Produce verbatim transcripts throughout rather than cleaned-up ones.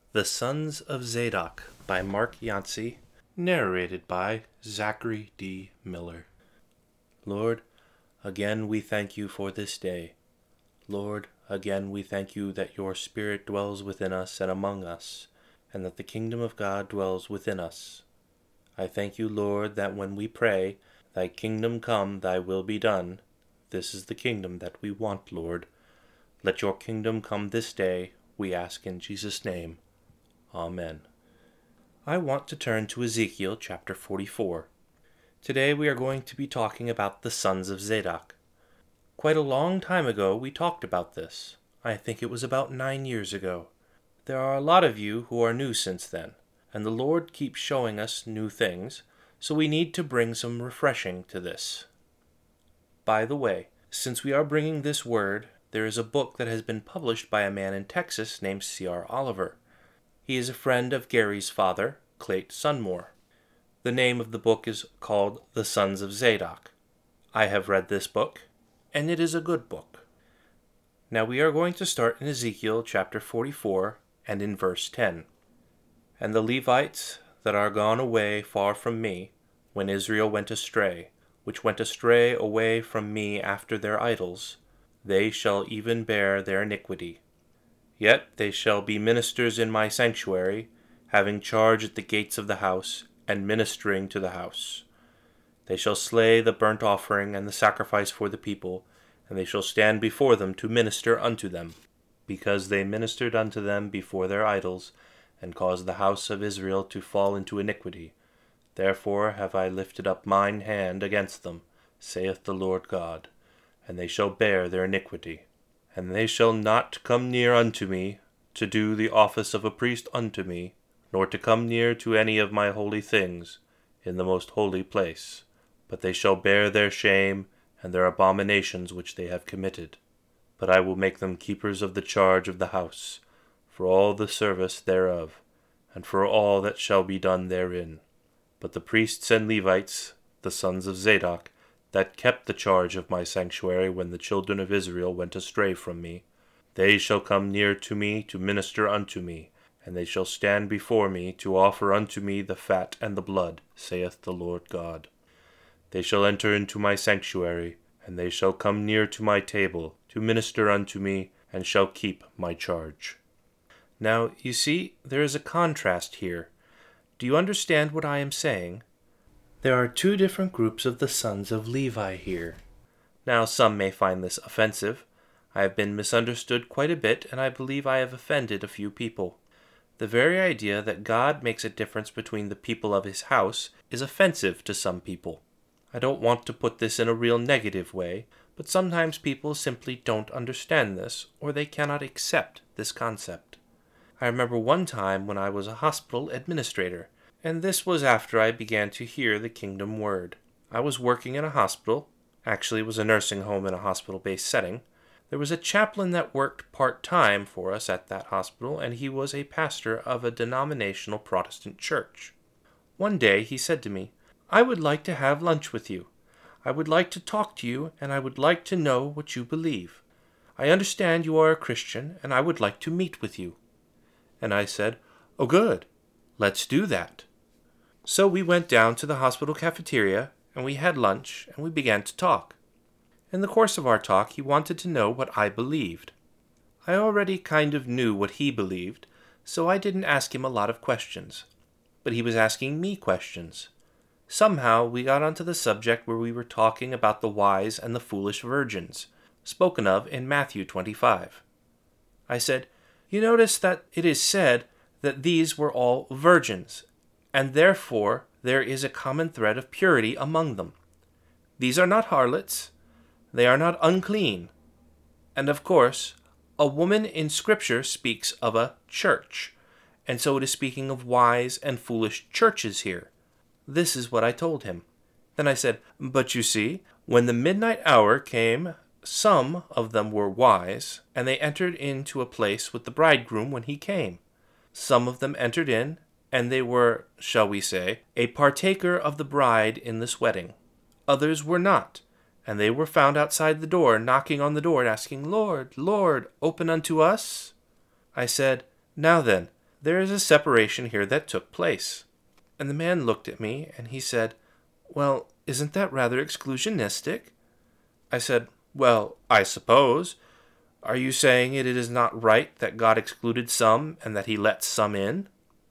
The Sons of Zadok by Mark Yancey, narrated by Zachary D. Miller. Lord, again we thank you for this day. Lord, again we thank you that your Spirit dwells within us and among us, and that the kingdom of God dwells within us. I thank you, Lord, that when we pray, thy kingdom come, thy will be done, this is the kingdom that we want, Lord. Let your kingdom come this day, we ask in Jesus' name. Amen. I want to turn to Ezekiel chapter forty-four. Today we are going to be talking about the sons of Zadok. Quite a long time ago we talked about this. I think it was about nine years ago. There are a lot of you who are new since then, and the Lord keeps showing us new things, so we need to bring some refreshing to this. By the way, since we are bringing this word, there is a book that has been published by a man in Texas named C R Oliver. He is a friend of Gary's father, Clayt Sunmore. The name of the book is called The Sons of Zadok. I have read this book, and it is a good book. Now we are going to start in Ezekiel chapter forty-four and in verse ten. And the Levites that are gone away far from me, when Israel went astray, which went astray away from me after their idols, they shall even bear their iniquity. Yet they shall be ministers in my sanctuary, having charge at the gates of the house, and ministering to the house. They shall slay the burnt offering and the sacrifice for the people, and they shall stand before them to minister unto them, because they ministered unto them before their idols, and caused the house of Israel to fall into iniquity. Therefore have I lifted up mine hand against them, saith the Lord God, and they shall bear their iniquity. And they shall not come near unto me, to do the office of a priest unto me, nor to come near to any of my holy things, in the most holy place. But they shall bear their shame, and their abominations which they have committed. But I will make them keepers of the charge of the house, for all the service thereof, and for all that shall be done therein. But the priests and Levites, the sons of Zadok, that kept the charge of my sanctuary when the children of Israel went astray from me, they shall come near to me to minister unto me, and they shall stand before me to offer unto me the fat and the blood, saith the Lord God. They shall enter into my sanctuary, and they shall come near to my table to minister unto me, and shall keep my charge. Now, you see, there is a contrast here. Do you understand what I am saying? There are two different groups of the sons of Levi here. Now, some may find this offensive. I have been misunderstood quite a bit, and I believe I have offended a few people. The very idea that God makes a difference between the people of his house is offensive to some people. I don't want to put this in a real negative way, but sometimes people simply don't understand this, or they cannot accept this concept. I remember one time when I was a hospital administrator, and this was after I began to hear the kingdom word. I was working in a hospital, actually it was a nursing home in a hospital-based setting. There was a chaplain that worked part-time for us at that hospital, and he was a pastor of a denominational Protestant church. One day he said to me, "I would like to have lunch with you. I would like to talk to you, and I would like to know what you believe. I understand you are a Christian, and I would like to meet with you." And I said, "Oh, good. Let's do that." So we went down to the hospital cafeteria, and we had lunch, and we began to talk. In the course of our talk, he wanted to know what I believed. I already kind of knew what he believed, so I didn't ask him a lot of questions. But he was asking me questions. Somehow we got onto the subject where we were talking about the wise and the foolish virgins, spoken of in Matthew twenty-five. I said, "You notice that it is said that these were all virgins, and therefore there is a common thread of purity among them. These are not harlots, they are not unclean. And of course, a woman in Scripture speaks of a church, and so it is speaking of wise and foolish churches here." This is what I told him. Then I said, "But you see, when the midnight hour came, some of them were wise, and they entered into a place with the bridegroom when he came. Some of them entered in, and they were, shall we say, a partaker of the bride in this wedding. Others were not, and they were found outside the door, knocking on the door and asking, 'Lord, Lord, open unto us.' I said, 'Now then, there is a separation here that took place." And the man looked at me, and he said, "Well, isn't that rather exclusionistic?" I said, "Well, I suppose. Are you saying it is not right that God excluded some and that he let some in?"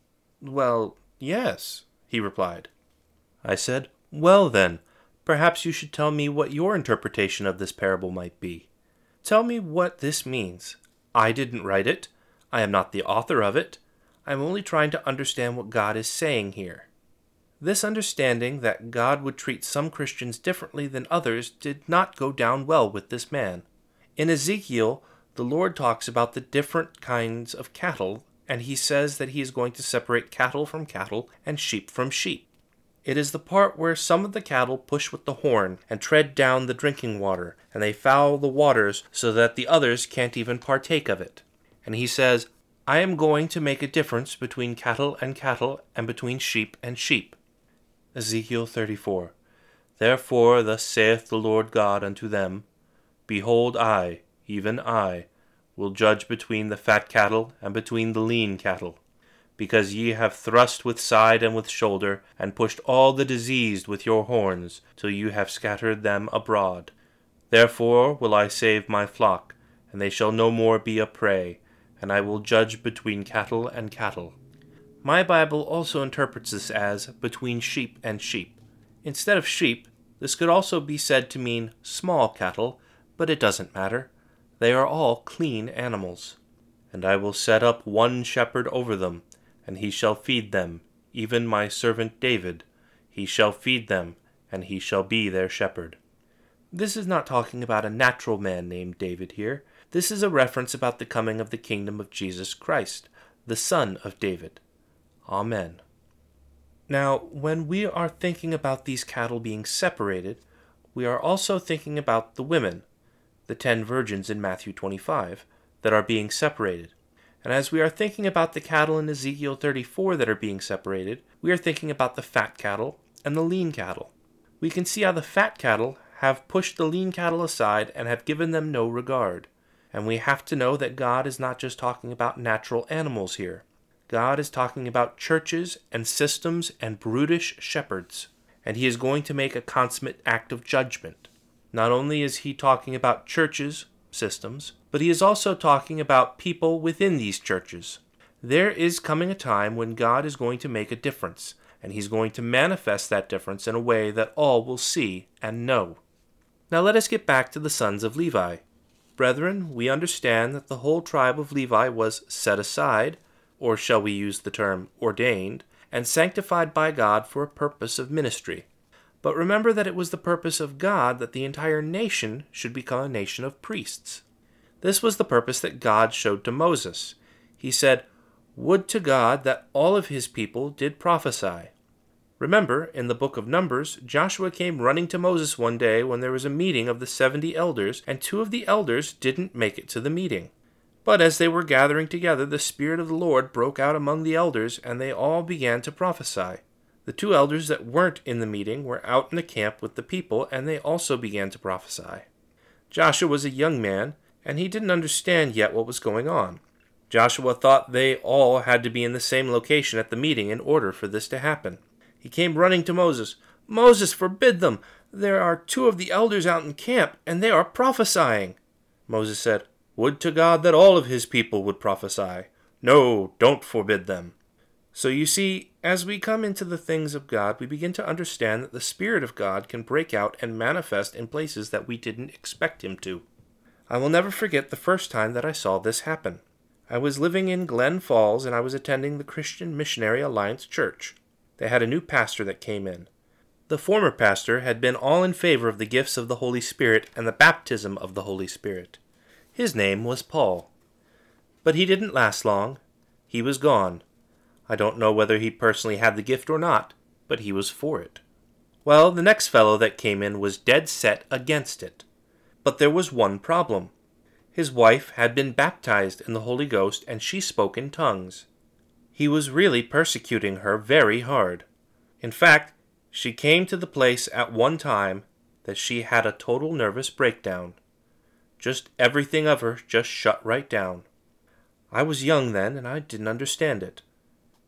"Well, yes," he replied. I said, "Well then, perhaps you should tell me what your interpretation of this parable might be. Tell me what this means. I didn't write it. I am not the author of it. I am only trying to understand what God is saying here." This understanding that God would treat some Christians differently than others did not go down well with this man. In Ezekiel, the Lord talks about the different kinds of cattle, and he says that he is going to separate cattle from cattle and sheep from sheep. It is the part where some of the cattle push with the horn and tread down the drinking water, and they foul the waters so that the others can't even partake of it. And he says, "I am going to make a difference between cattle and cattle and between sheep and sheep." Ezekiel thirty-four. "Therefore thus saith the Lord God unto them, Behold, I, even I, will judge between the fat cattle and between the lean cattle, because ye have thrust with side and with shoulder, and pushed all the diseased with your horns, till you have scattered them abroad. Therefore will I save my flock, and they shall no more be a prey, and I will judge between cattle and cattle." My Bible also interprets this as between sheep and sheep. Instead of sheep, this could also be said to mean small cattle, but it doesn't matter. They are all clean animals. "And I will set up one shepherd over them, and he shall feed them, even my servant David. He shall feed them, and he shall be their shepherd." This is not talking about a natural man named David here. This is a reference about the coming of the kingdom of Jesus Christ, the Son of David. Amen. Now, when we are thinking about these cattle being separated, we are also thinking about the women, the ten virgins in Matthew twenty-five, that are being separated. And as we are thinking about the cattle in Ezekiel thirty-four that are being separated, we are thinking about the fat cattle and the lean cattle. We can see how the fat cattle have pushed the lean cattle aside and have given them no regard. And we have to know that God is not just talking about natural animals here. God is talking about churches and systems and brutish shepherds, and he is going to make a consummate act of judgment. Not only is he talking about churches, systems, but he is also talking about people within these churches. There is coming a time when God is going to make a difference, and he's going to manifest that difference in a way that all will see and know. Now let us get back to the sons of Levi. Brethren, we understand that the whole tribe of Levi was set aside, or shall we use the term ordained, and sanctified by God for a purpose of ministry. But remember that it was the purpose of God that the entire nation should become a nation of priests. This was the purpose that God showed to Moses. He said, "Would to God that all of his people did prophesy." Remember, in the book of Numbers, Joshua came running to Moses one day when there was a meeting of the seventy elders, and two of the elders didn't make it to the meeting. But as they were gathering together, the Spirit of the Lord broke out among the elders, and they all began to prophesy. The two elders that weren't in the meeting were out in the camp with the people, and they also began to prophesy. Joshua was a young man, and he didn't understand yet what was going on. Joshua thought they all had to be in the same location at the meeting in order for this to happen. He came running to Moses. "Moses, forbid them! There are two of the elders out in camp, and they are prophesying." Moses said, "Would to God that all of his people would prophesy. No, don't forbid them." So you see, as we come into the things of God, we begin to understand that the Spirit of God can break out and manifest in places that we didn't expect him to. I will never forget the first time that I saw this happen. I was living in Glen Falls, and I was attending the Christian Missionary Alliance Church. They had a new pastor that came in. The former pastor had been all in favor of the gifts of the Holy Spirit and the baptism of the Holy Spirit. His name was Paul. But he didn't last long. He was gone. I don't know whether he personally had the gift or not, but he was for it. Well, the next fellow that came in was dead set against it. But there was one problem. His wife had been baptized in the Holy Ghost, and she spoke in tongues. He was really persecuting her very hard. In fact, she came to the place at one time that she had a total nervous breakdown. Just everything of her just shut right down. I was young then, and I didn't understand it.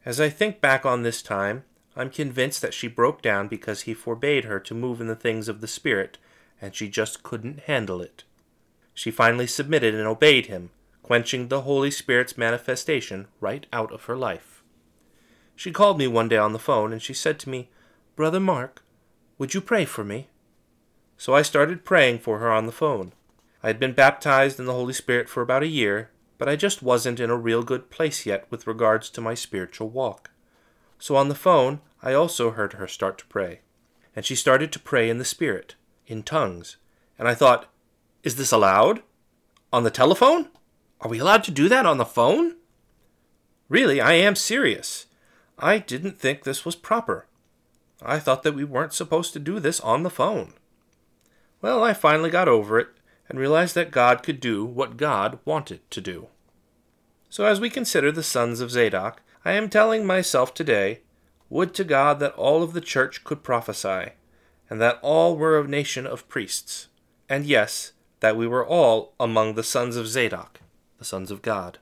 As I think back on this time, I'm convinced that she broke down because he forbade her to move in the things of the Spirit, and she just couldn't handle it. She finally submitted and obeyed him, quenching the Holy Spirit's manifestation right out of her life. She called me one day on the phone, and she said to me, "Brother Mark, would you pray for me?" So I started praying for her on the phone. I had been baptized in the Holy Spirit for about a year, but I just wasn't in a real good place yet with regards to my spiritual walk. So on the phone, I also heard her start to pray. And she started to pray in the Spirit, in tongues. And I thought, is this allowed? On the telephone? Are we allowed to do that on the phone? Really, I am serious. I didn't think this was proper. I thought that we weren't supposed to do this on the phone. Well, I finally got over it and realized that God could do what God wanted to do. So as we consider the sons of Zadok, I am telling myself today, would to God that all of the church could prophesy, and that all were a nation of priests, and yes, that we were all among the sons of Zadok, the sons of God.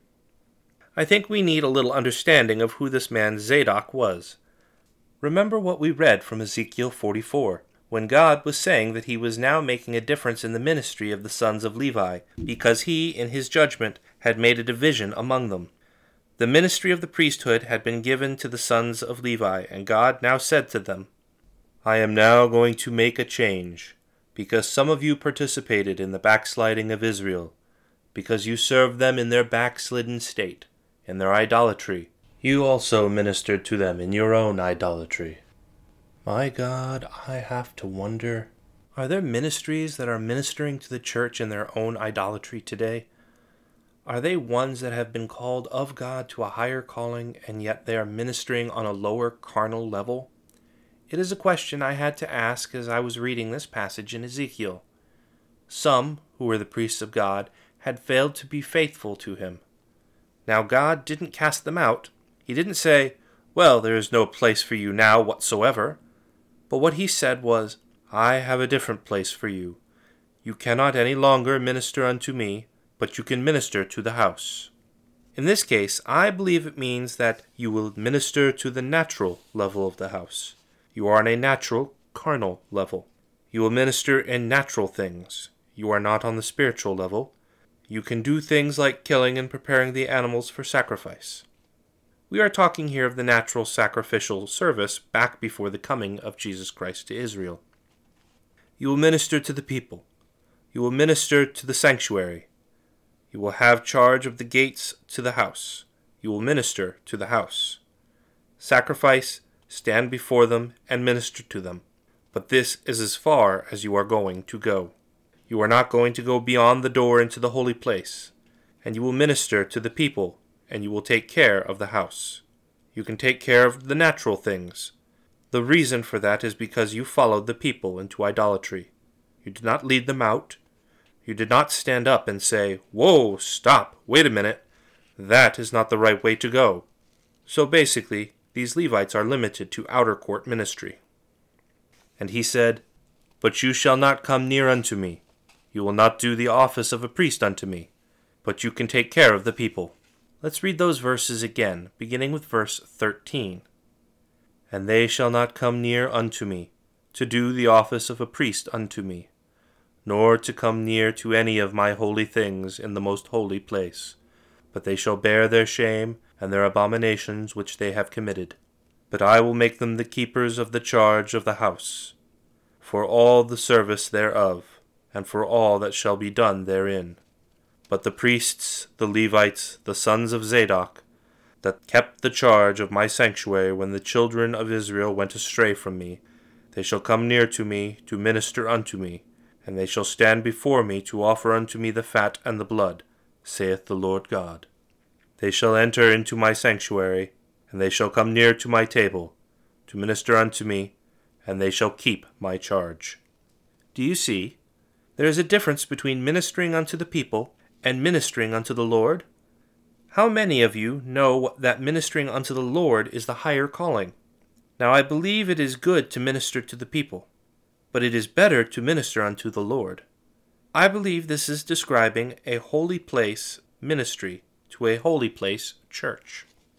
I think we need a little understanding of who this man Zadok was. Remember what we read from Ezekiel forty-four, when God was saying that he was now making a difference in the ministry of the sons of Levi, because he, in his judgment, had made a division among them. The ministry of the priesthood had been given to the sons of Levi, and God now said to them, "I am now going to make a change, because some of you participated in the backsliding of Israel, because you served them in their backslidden state, in their idolatry. You also ministered to them in your own idolatry." My God, I have to wonder, are there ministries that are ministering to the church in their own idolatry today? Are they ones that have been called of God to a higher calling, and yet they are ministering on a lower carnal level? It is a question I had to ask as I was reading this passage in Ezekiel. Some, who were the priests of God, had failed to be faithful to him. Now God didn't cast them out. He didn't say, "Well, there is no place for you now whatsoever." But what he said was, "I have a different place for you. You cannot any longer minister unto me, but you can minister to the house." In this case, I believe it means that you will minister to the natural level of the house. You are on a natural, carnal level. You will minister in natural things. You are not on the spiritual level. You can do things like killing and preparing the animals for sacrifice. We are talking here of the natural sacrificial service back before the coming of Jesus Christ to Israel. You will minister to the people. You will minister to the sanctuary. You will have charge of the gates to the house. You will minister to the house. Sacrifice, stand before them, and minister to them. But this is as far as you are going to go. You are not going to go beyond the door into the holy place. And you will minister to the people, and you will take care of the house. You can take care of the natural things. The reason for that is because you followed the people into idolatry. You did not lead them out. You did not stand up and say, "Whoa, stop, wait a minute. That is not the right way to go." So basically, these Levites are limited to outer court ministry. And he said, "But you shall not come near unto me. You will not do the office of a priest unto me, but you can take care of the people." Let's read those verses again, beginning with verse thirteen. "And they shall not come near unto me, to do the office of a priest unto me, nor to come near to any of my holy things in the most holy place. But they shall bear their shame and their abominations which they have committed. But I will make them the keepers of the charge of the house, for all the service thereof, and for all that shall be done therein. But the priests, the Levites, the sons of Zadok, that kept the charge of my sanctuary when the children of Israel went astray from me, they shall come near to me to minister unto me, and they shall stand before me to offer unto me the fat and the blood, saith the Lord God. They shall enter into my sanctuary, and they shall come near to my table, to minister unto me, and they shall keep my charge." Do you see? There is a difference between ministering unto the people and ministering unto the Lord. How many of you know that ministering unto the Lord is the higher calling? Now I believe it is good to minister to the people, but it is better to minister unto the Lord. I believe this is describing a holy place ministry to a holy place church.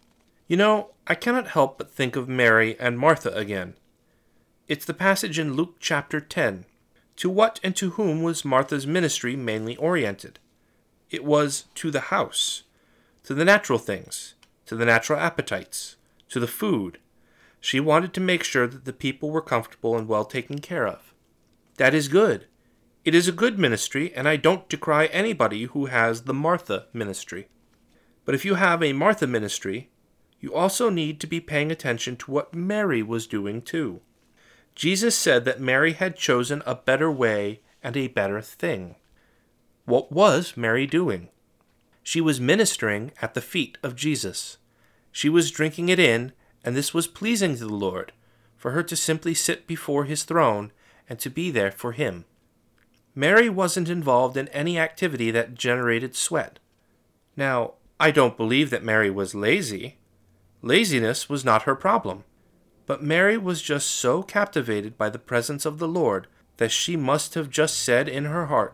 You know, I cannot help but think of Mary and Martha again. It's the passage in Luke chapter ten. To what and to whom was Martha's ministry mainly oriented? It was to the house, to the natural things, to the natural appetites, to the food. She wanted to make sure that the people were comfortable and well taken care of. That is good. It is a good ministry, and I don't decry anybody who has the Martha ministry. But if you have a Martha ministry, you also need to be paying attention to what Mary was doing too. Jesus said that Mary had chosen a better way and a better thing. What was Mary doing? She was ministering at the feet of Jesus. She was drinking it in, and this was pleasing to the Lord, for her to simply sit before his throne and to be there for him. Mary wasn't involved in any activity that generated sweat. Now, I don't believe that Mary was lazy. Laziness was not her problem. But Mary was just so captivated by the presence of the Lord that she must have just said in her heart,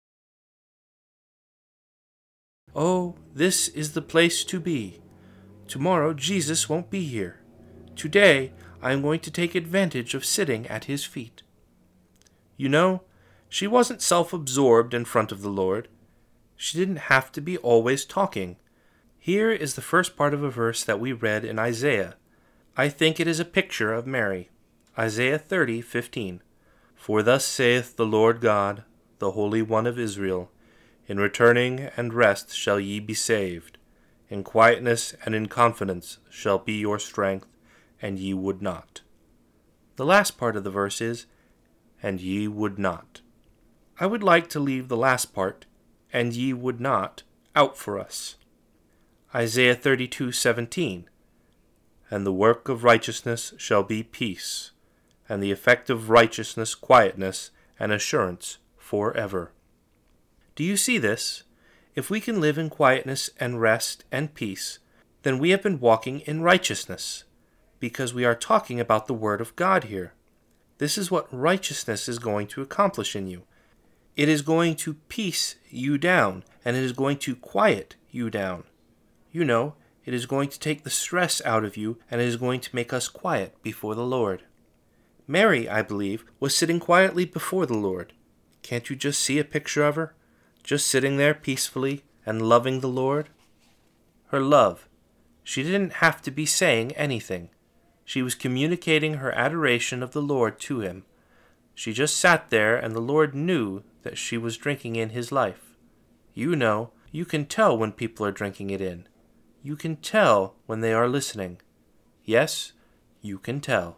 "Oh, this is the place to be. Tomorrow Jesus won't be here. Today I am going to take advantage of sitting at his feet." You know, she wasn't self-absorbed in front of the Lord. She didn't have to be always talking. Here is the first part of a verse that we read in Isaiah. I think it is a picture of Mary. Isaiah thirty fifteen. For thus saith the Lord God, the Holy One of Israel, in returning and rest shall ye be saved. In quietness and in confidence shall be your strength, and ye would not. The last part of the verse is, and ye would not. I would like to leave the last part, and ye would not, out for us. Isaiah thirty-two seventeen. And the work of righteousness shall be peace, and the effect of righteousness quietness and assurance forever. Do you see this? If we can live in quietness and rest and peace, then we have been walking in righteousness, because we are talking about the Word of God here. This is what righteousness is going to accomplish in you. It is going to peace you down, and it is going to quiet you down. You know, it is going to take the stress out of you, and it is going to make us quiet before the Lord. Mary, I believe, was sitting quietly before the Lord. Can't you just see a picture of her? Just sitting there peacefully and loving the Lord? Her love. She didn't have to be saying anything. She was communicating her adoration of the Lord to him. She just sat there, and the Lord knew that she was drinking in his life. You know, you can tell when people are drinking it in. You can tell when they are listening. Yes, you can tell.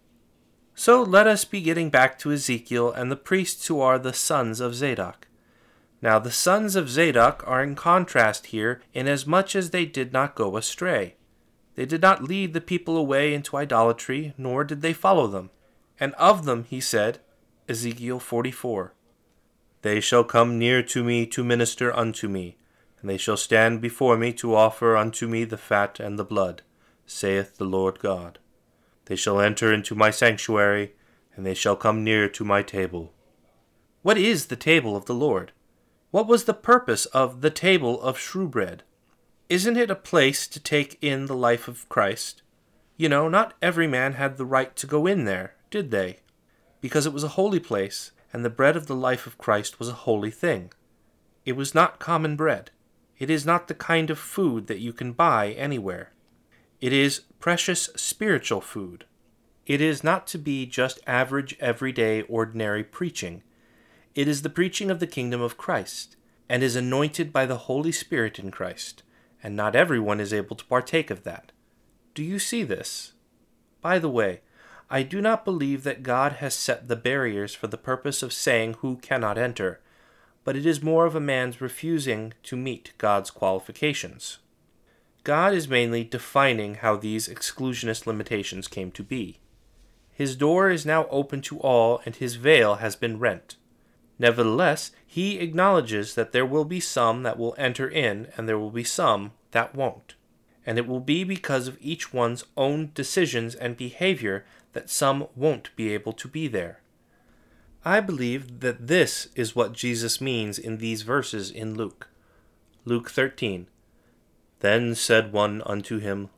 So let us be getting back to Ezekiel and the priests who are the sons of Zadok. Now the sons of Zadok are in contrast here inasmuch as they did not go astray. They did not lead the people away into idolatry, nor did they follow them. And of them he said, Ezekiel forty-four, They shall come near to me to minister unto me, and they shall stand before me to offer unto me the fat and the blood, saith the Lord God. They shall enter into my sanctuary, and they shall come near to my table. What is the table of the Lord? What was the purpose of the table of shewbread? Isn't it a place to take in the life of Christ? You know, not every man had the right to go in there, did they? Because it was a holy place, and the bread of the life of Christ was a holy thing. It was not common bread. It is not the kind of food that you can buy anywhere. It is precious spiritual food. It is not to be just average, everyday, ordinary preaching. It is the preaching of the kingdom of Christ, and is anointed by the Holy Spirit in Christ, and not everyone is able to partake of that. Do you see this? By the way, I do not believe that God has set the barriers for the purpose of saying who cannot enter, but it is more of a man's refusing to meet God's qualifications. God is mainly defining how these exclusionist limitations came to be. His door is now open to all, and his veil has been rent. Nevertheless, he acknowledges that there will be some that will enter in, and there will be some that won't. And it will be because of each one's own decisions and behavior that some won't be able to be there. I believe that this is what Jesus means in these verses in Luke. Luke thirteen. Then said one unto him,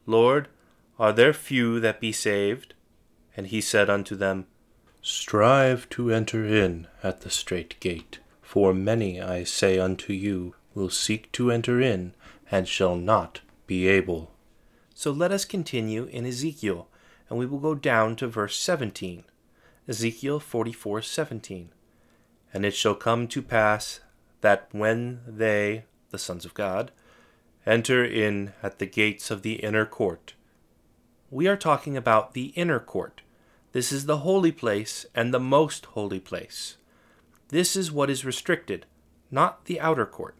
Lord, are there few that be saved? And he said unto them, Strive to enter in at the strait gate, for many, I say unto you, will seek to enter in, and shall not be able. So let us continue in Ezekiel, and we will go down to verse seventeen. Ezekiel forty-four seventeen. And it shall come to pass that when they, the sons of God, enter in at the gates of the inner court. We are talking about the inner court. This is the holy place and the most holy place. This is what is restricted, not the outer court.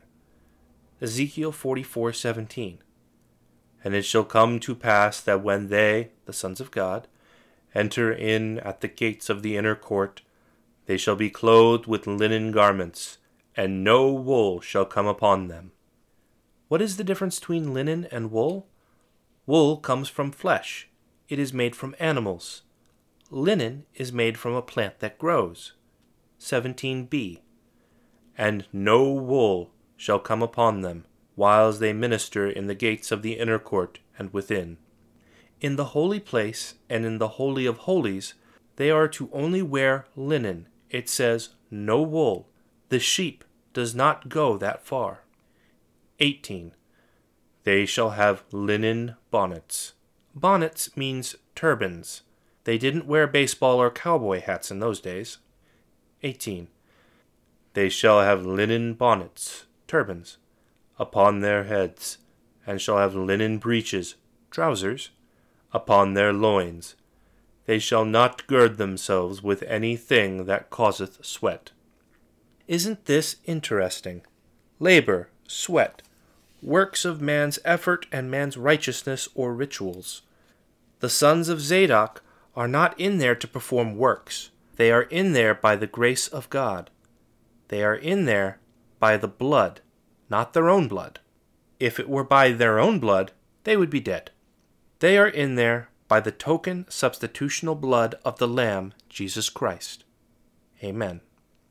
Ezekiel forty-four seventeen. And it shall come to pass that when they, the sons of God, enter in at the gates of the inner court, they shall be clothed with linen garments, and no wool shall come upon them. What is the difference between linen and wool? Wool comes from flesh. It is made from animals. Linen is made from a plant that grows. seventeen b. And no wool shall come upon them, whiles they minister in the gates of the inner court and within. In the holy place and in the holy of holies, they are to only wear linen. It says no wool. The sheep does not go that far. eighteen. They shall have linen bonnets. Bonnets means turbans. They didn't wear baseball or cowboy hats in those days. eighteen. They shall have linen bonnets, turbans, upon their heads, and shall have linen breeches, trousers, upon their loins. They shall not gird themselves with any thing that causeth sweat. Isn't this interesting? Labor, sweat, works of man's effort and man's righteousness or rituals. The sons of Zadok are not in there to perform works. They are in there by the grace of God. They are in there by the blood, not their own blood. If it were by their own blood, they would be dead. They are in there by the token substitutional blood of the Lamb, Jesus Christ. Amen.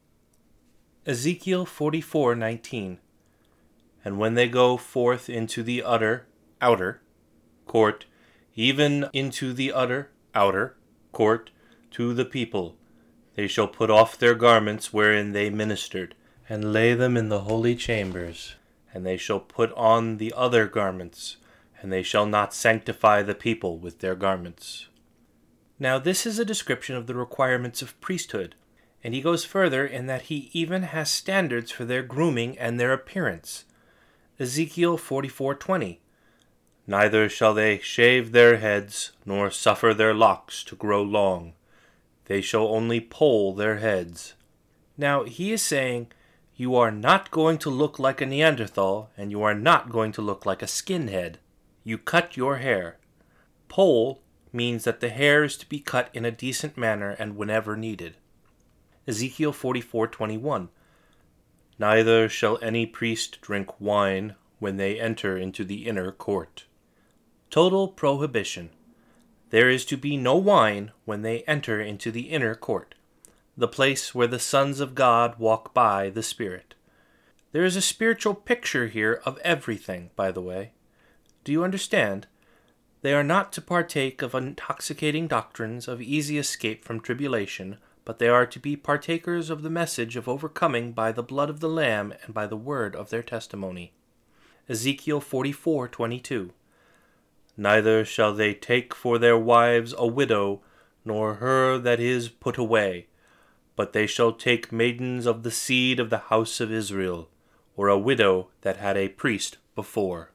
Ezekiel forty-four nineteen. And when they go forth into the utter, outer, court, even into the utter, outer, court, to the people, they shall put off their garments wherein they ministered, and lay them in the holy chambers. And they shall put on the other garments, and they shall not sanctify the people with their garments. Now this is a description of the requirements of priesthood, and he goes further in that he even has standards for their grooming and their appearance. Ezekiel forty-four twenty. Neither shall they shave their heads, nor suffer their locks to grow long. They shall only poll their heads. Now he is saying, you are not going to look like a Neanderthal, and you are not going to look like a skinhead. You cut your hair. Poll means that the hair is to be cut in a decent manner and whenever needed. Ezekiel forty-four twenty-one. Neither shall any priest drink wine when they enter into the inner court. Total prohibition. There is to be no wine when they enter into the inner court, the place where the sons of God walk by the Spirit. There is a spiritual picture here of everything, by the way. Do you understand? They are not to partake of intoxicating doctrines of easy escape from tribulation, but they are to be partakers of the message of overcoming by the blood of the Lamb and by the word of their testimony. Ezekiel forty-four twenty-two. Neither shall they take for their wives a widow, nor her that is put away, but they shall take maidens of the seed of the house of Israel, or a widow that had a priest before.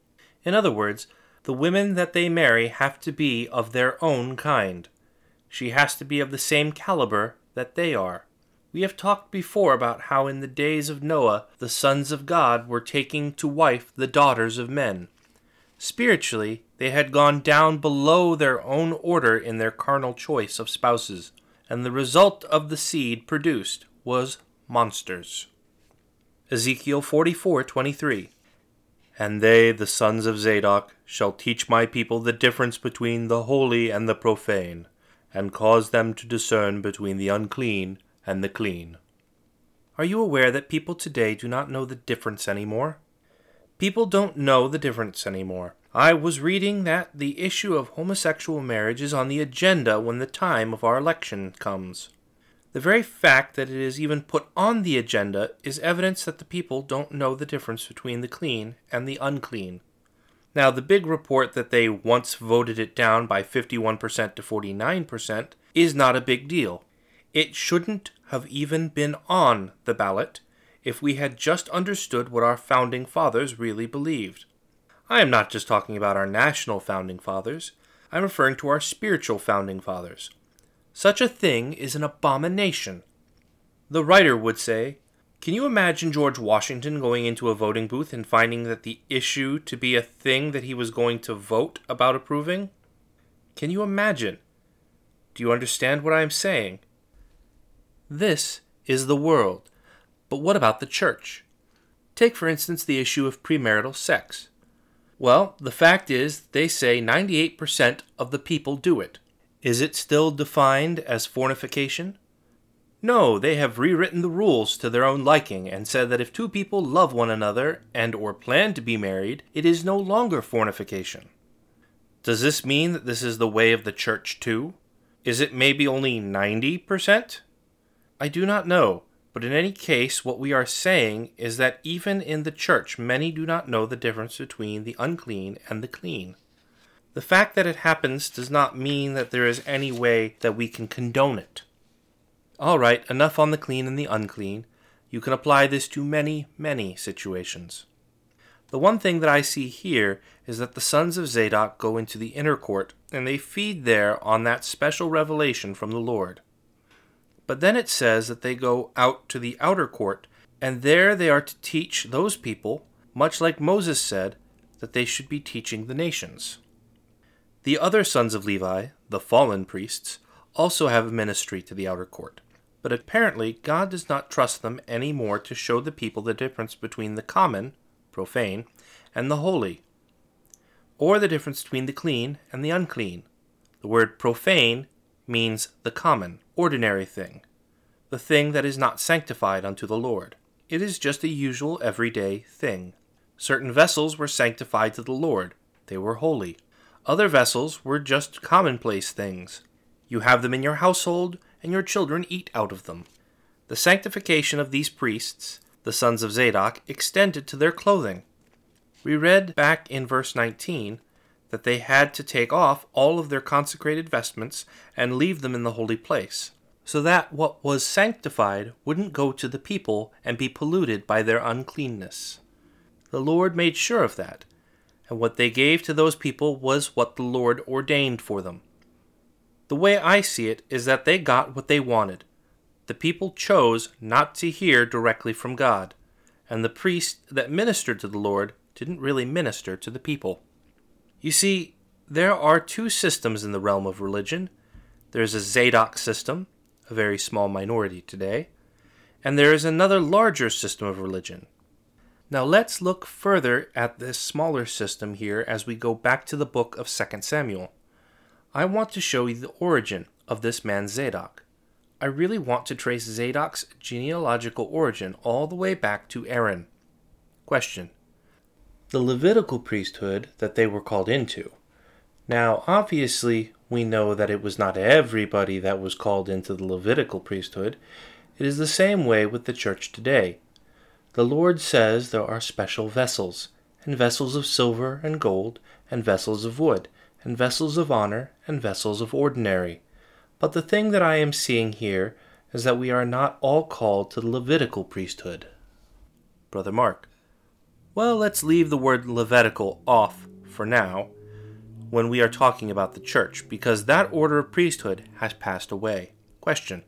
In other words, the women that they marry have to be of their own kind. She has to be of the same caliber that they are. We have talked before about how in the days of Noah, the sons of God were taking to wife the daughters of men. Spiritually, they had gone down below their own order in their carnal choice of spouses, and the result of the seed produced was monsters. Ezekiel forty-four twenty-three. And they, the sons of Zadok, shall teach my people the difference between the holy and the profane, and cause them to discern between the unclean and the clean. Are you aware that people today do not know the difference anymore? People don't know the difference anymore. I was reading that the issue of homosexual marriage is on the agenda when the time of our election comes. The very fact that it is even put on the agenda is evidence that the people don't know the difference between the clean and the unclean. Now, the big report that they once voted it down by fifty-one percent to forty-nine percent is not a big deal. It shouldn't have even been on the ballot if we had just understood what our founding fathers really believed. I am not just talking about our national founding fathers. I'm referring to our spiritual founding fathers. Such a thing is an abomination. The writer would say, can you imagine George Washington going into a voting booth and finding that the issue to be a thing that he was going to vote about approving? Can you imagine? Do you understand what I am saying? This is the world. But what about the church? Take, for instance, the issue of premarital sex. Well, the fact is, they say ninety-eight percent of the people do it. Is it still defined as fornication? No, they have rewritten the rules to their own liking and said that if two people love one another and or plan to be married, it is no longer fornication. Does this mean that this is the way of the church too? Is it maybe only ninety percent? I do not know, but in any case, what we are saying is that even in the church, many do not know the difference between the unclean and the clean. The fact that it happens does not mean that there is any way that we can condone it. All right, enough on the clean and the unclean. You can apply this to many, many situations. The one thing that I see here is that the sons of Zadok go into the inner court, and they feed there on that special revelation from the Lord. But then it says that they go out to the outer court, and there they are to teach those people, much like Moses said, that they should be teaching the nations. The other sons of Levi, the fallen priests, also have a ministry to the outer court. But apparently God does not trust them any more to show the people the difference between the common, profane, and the holy, or the difference between the clean and the unclean. The word profane means the common, ordinary thing, the thing that is not sanctified unto the Lord. It is just a usual, everyday thing. Certain vessels were sanctified to the Lord. They were holy. Other vessels were just commonplace things. You have them in your household, and your children eat out of them. The sanctification of these priests, the sons of Zadok, extended to their clothing. We read back in verse nineteen that they had to take off all of their consecrated vestments and leave them in the holy place, so that what was sanctified wouldn't go to the people and be polluted by their uncleanness. The Lord made sure of that, and what they gave to those people was what the Lord ordained for them. The way I see it is that they got what they wanted. The people chose not to hear directly from God, and the priest that ministered to the Lord didn't really minister to the people. You see, there are two systems in the realm of religion. There's a Zadok system, a very small minority today, and there is another larger system of religion. Now let's look further at this smaller system here as we go back to the book of Second Samuel. I want to show you the origin of this man Zadok. I really want to trace Zadok's genealogical origin all the way back to Aaron. Question. The Levitical priesthood that they were called into. Now, obviously, we know that it was not everybody that was called into the Levitical priesthood. It is the same way with the church today. The Lord says there are special vessels, and vessels of silver and gold, and vessels of wood, and vessels of honor, and vessels of ordinary. But the thing that I am seeing here is that we are not all called to the Levitical priesthood. Brother Mark. Well, let's leave the word Levitical off for now when we are talking about the church, because that order of priesthood has passed away. Question.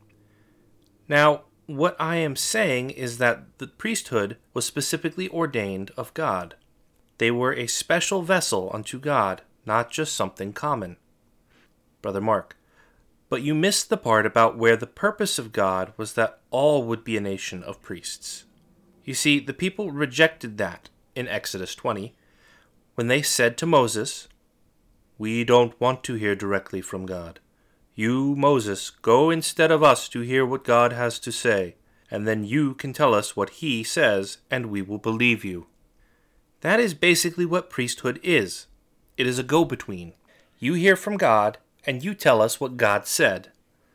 Now, what I am saying is that the priesthood was specifically ordained of God. They were a special vessel unto God, not just something common. Brother Mark. But you missed the part about where the purpose of God was that all would be a nation of priests. You see, the people rejected that in Exodus twenty, when they said to Moses, "We don't want to hear directly from God. You, Moses, go instead of us to hear what God has to say, and then you can tell us what he says, and we will believe you." That is basically what priesthood is. It is a go-between. You hear from God, and you tell us what God said.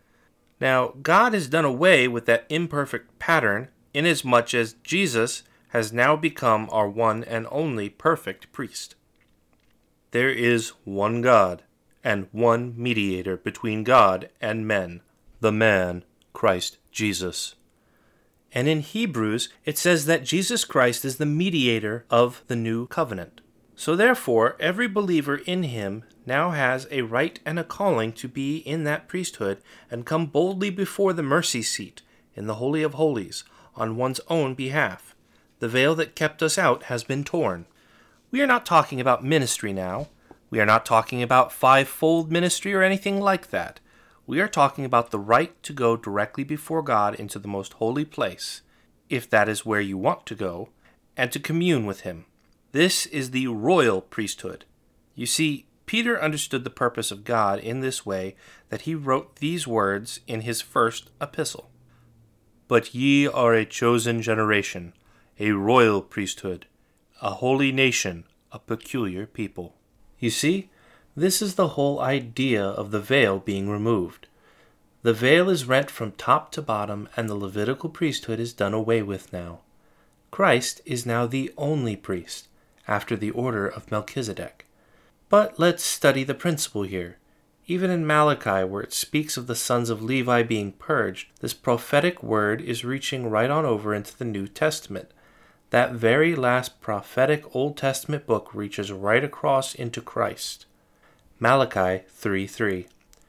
Now, God has done away with that imperfect pattern inasmuch as Jesus has now become our one and only perfect priest. There is one God and one mediator between God and men, the man, Christ Jesus. And in Hebrews, it says that Jesus Christ is the mediator of the new covenant. So therefore, every believer in him now has a right and a calling to be in that priesthood and come boldly before the mercy seat in the Holy of Holies on one's own behalf. The veil that kept us out has been torn. We are not talking about ministry now. We are not talking about fivefold ministry or anything like that. We are talking about the right to go directly before God into the most holy place, if that is where you want to go, and to commune with him. This is the royal priesthood. You see, Peter understood the purpose of God in this way that he wrote these words in his first epistle. But ye are a chosen generation, a royal priesthood, a holy nation, a peculiar people. You see, this is the whole idea of the veil being removed. The veil is rent from top to bottom, and the Levitical priesthood is done away with now. Christ is now the only priest, after the order of Melchizedek. But let's study the principle here. Even in Malachi, where it speaks of the sons of Levi being purged, this prophetic word is reaching right on over into the New Testament. That very last prophetic Old Testament book reaches right across into Christ. Malachi three three.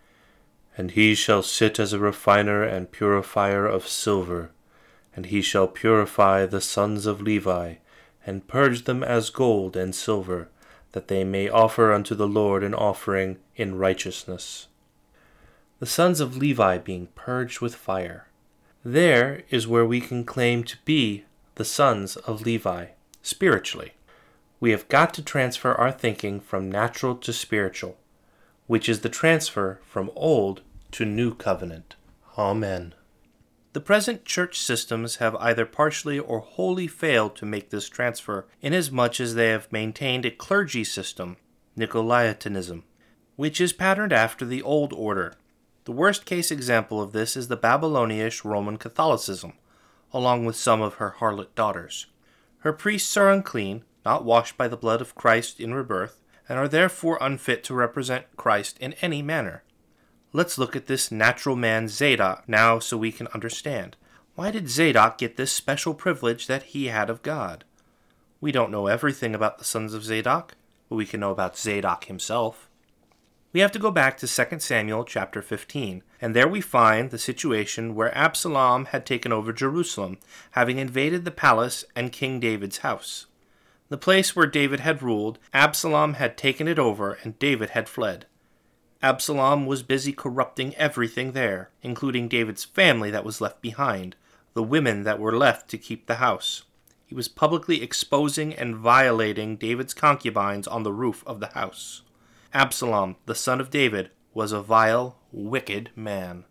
And he shall sit as a refiner and purifier of silver, and he shall purify the sons of Levi, and purge them as gold and silver, that they may offer unto the Lord an offering in righteousness. The sons of Levi being purged with fire. There is where we can claim to be the sons of Levi, spiritually. We have got to transfer our thinking from natural to spiritual, which is the transfer from old to new covenant. Amen. The present church systems have either partially or wholly failed to make this transfer, inasmuch as they have maintained a clergy system, Nicolaitanism, which is patterned after the old order. The worst case example of this is the Babylonish Roman Catholicism, along with some of her harlot daughters. Her priests are unclean, not washed by the blood of Christ in rebirth, and are therefore unfit to represent Christ in any manner. Let's look at this natural man Zadok now so we can understand. Why did Zadok get this special privilege that he had of God? We don't know everything about the sons of Zadok, but we can know about Zadok himself. We have to go back to Second Samuel chapter fifteen, and there we find the situation where Absalom had taken over Jerusalem, having invaded the palace and King David's house. The place where David had ruled, Absalom had taken it over, and David had fled. Absalom was busy corrupting everything there, including David's family that was left behind, the women that were left to keep the house. He was publicly exposing and violating David's concubines on the roof of the house. Absalom, the son of David, was a vile, wicked man.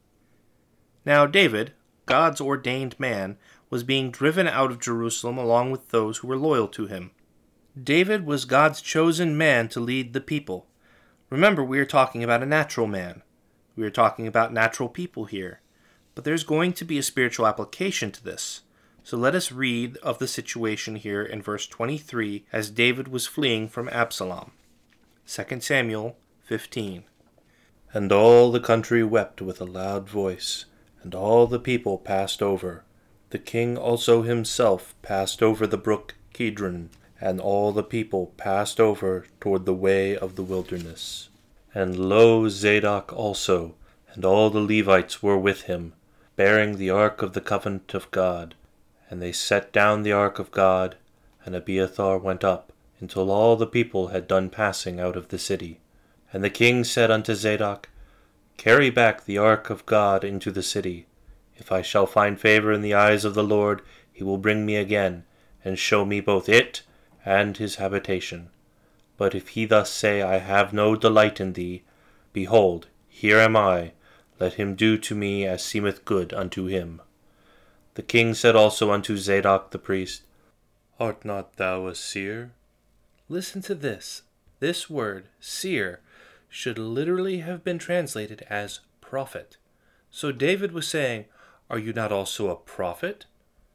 Now David, God's ordained man, was being driven out of Jerusalem along with those who were loyal to him. David was God's chosen man to lead the people. Remember, we are talking about a natural man. We are talking about natural people here. But there's going to be a spiritual application to this. So let us read of the situation here in verse twenty-three as David was fleeing from Absalom. Second Samuel fifteen. And all the country wept with a loud voice, and all the people passed over. The king also himself passed over the brook Kidron, and all the people passed over toward the way of the wilderness. And lo, Zadok also, and all the Levites were with him, bearing the ark of the covenant of God. And they set down the ark of God, and Abiathar went up, until all the people had done passing out of the city. And the king said unto Zadok, Carry back the ark of God into the city. If I shall find favor in the eyes of the Lord, he will bring me again, and show me both it and his habitation. But if he thus say, I have no delight in thee, behold, here am I, let him do to me as seemeth good unto him. The king said also unto Zadok the priest, Art not thou a seer? Listen to this. This word, seer, should literally have been translated as prophet. So David was saying, "Are you not also a prophet?"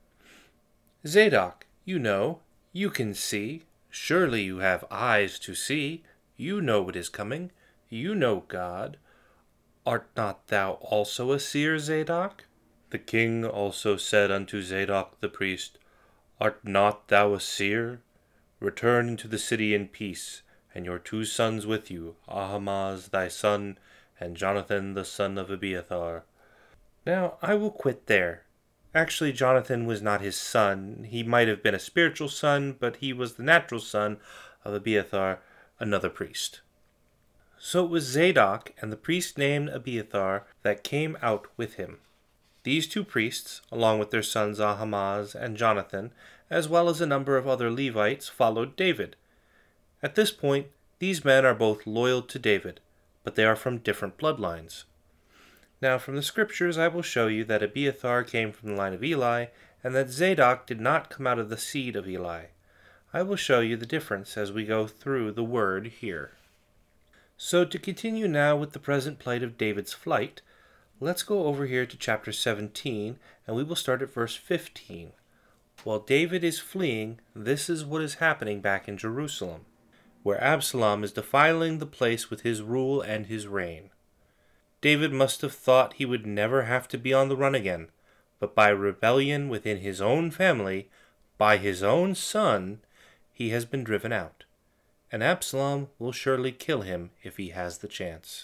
"Zadok, you know, you can see. Surely you have eyes to see. You know what is coming. You know God. Art not thou also a seer, Zadok?" The king also said unto Zadok the priest, "Art not thou a seer? Return into the city in peace, and your two sons with you, Ahimaaz thy son, and Jonathan the son of Abiathar." Now, I will quit there. Actually, Jonathan was not his son. He might have been a spiritual son, but he was the natural son of Abiathar, another priest. So it was Zadok and the priest named Abiathar that came out with him. These two priests, along with their sons Ahimaaz and Jonathan, as well as a number of other Levites, followed David. At this point, these men are both loyal to David, but they are from different bloodlines. Now, from the scriptures, I will show you that Abiathar came from the line of Eli, and that Zadok did not come out of the seed of Eli. I will show you the difference as we go through the word here. So, to continue now with the present plight of David's flight, let's go over here to chapter seventeen, and we will start at verse fifteen. While David is fleeing, this is what is happening back in Jerusalem, where Absalom is defiling the place with his rule and his reign. David must have thought he would never have to be on the run again, but by rebellion within his own family, by his own son, he has been driven out, and Absalom will surely kill him if he has the chance.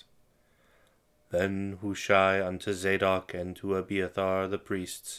Then Hushai unto Zadok and to Abiathar the priests.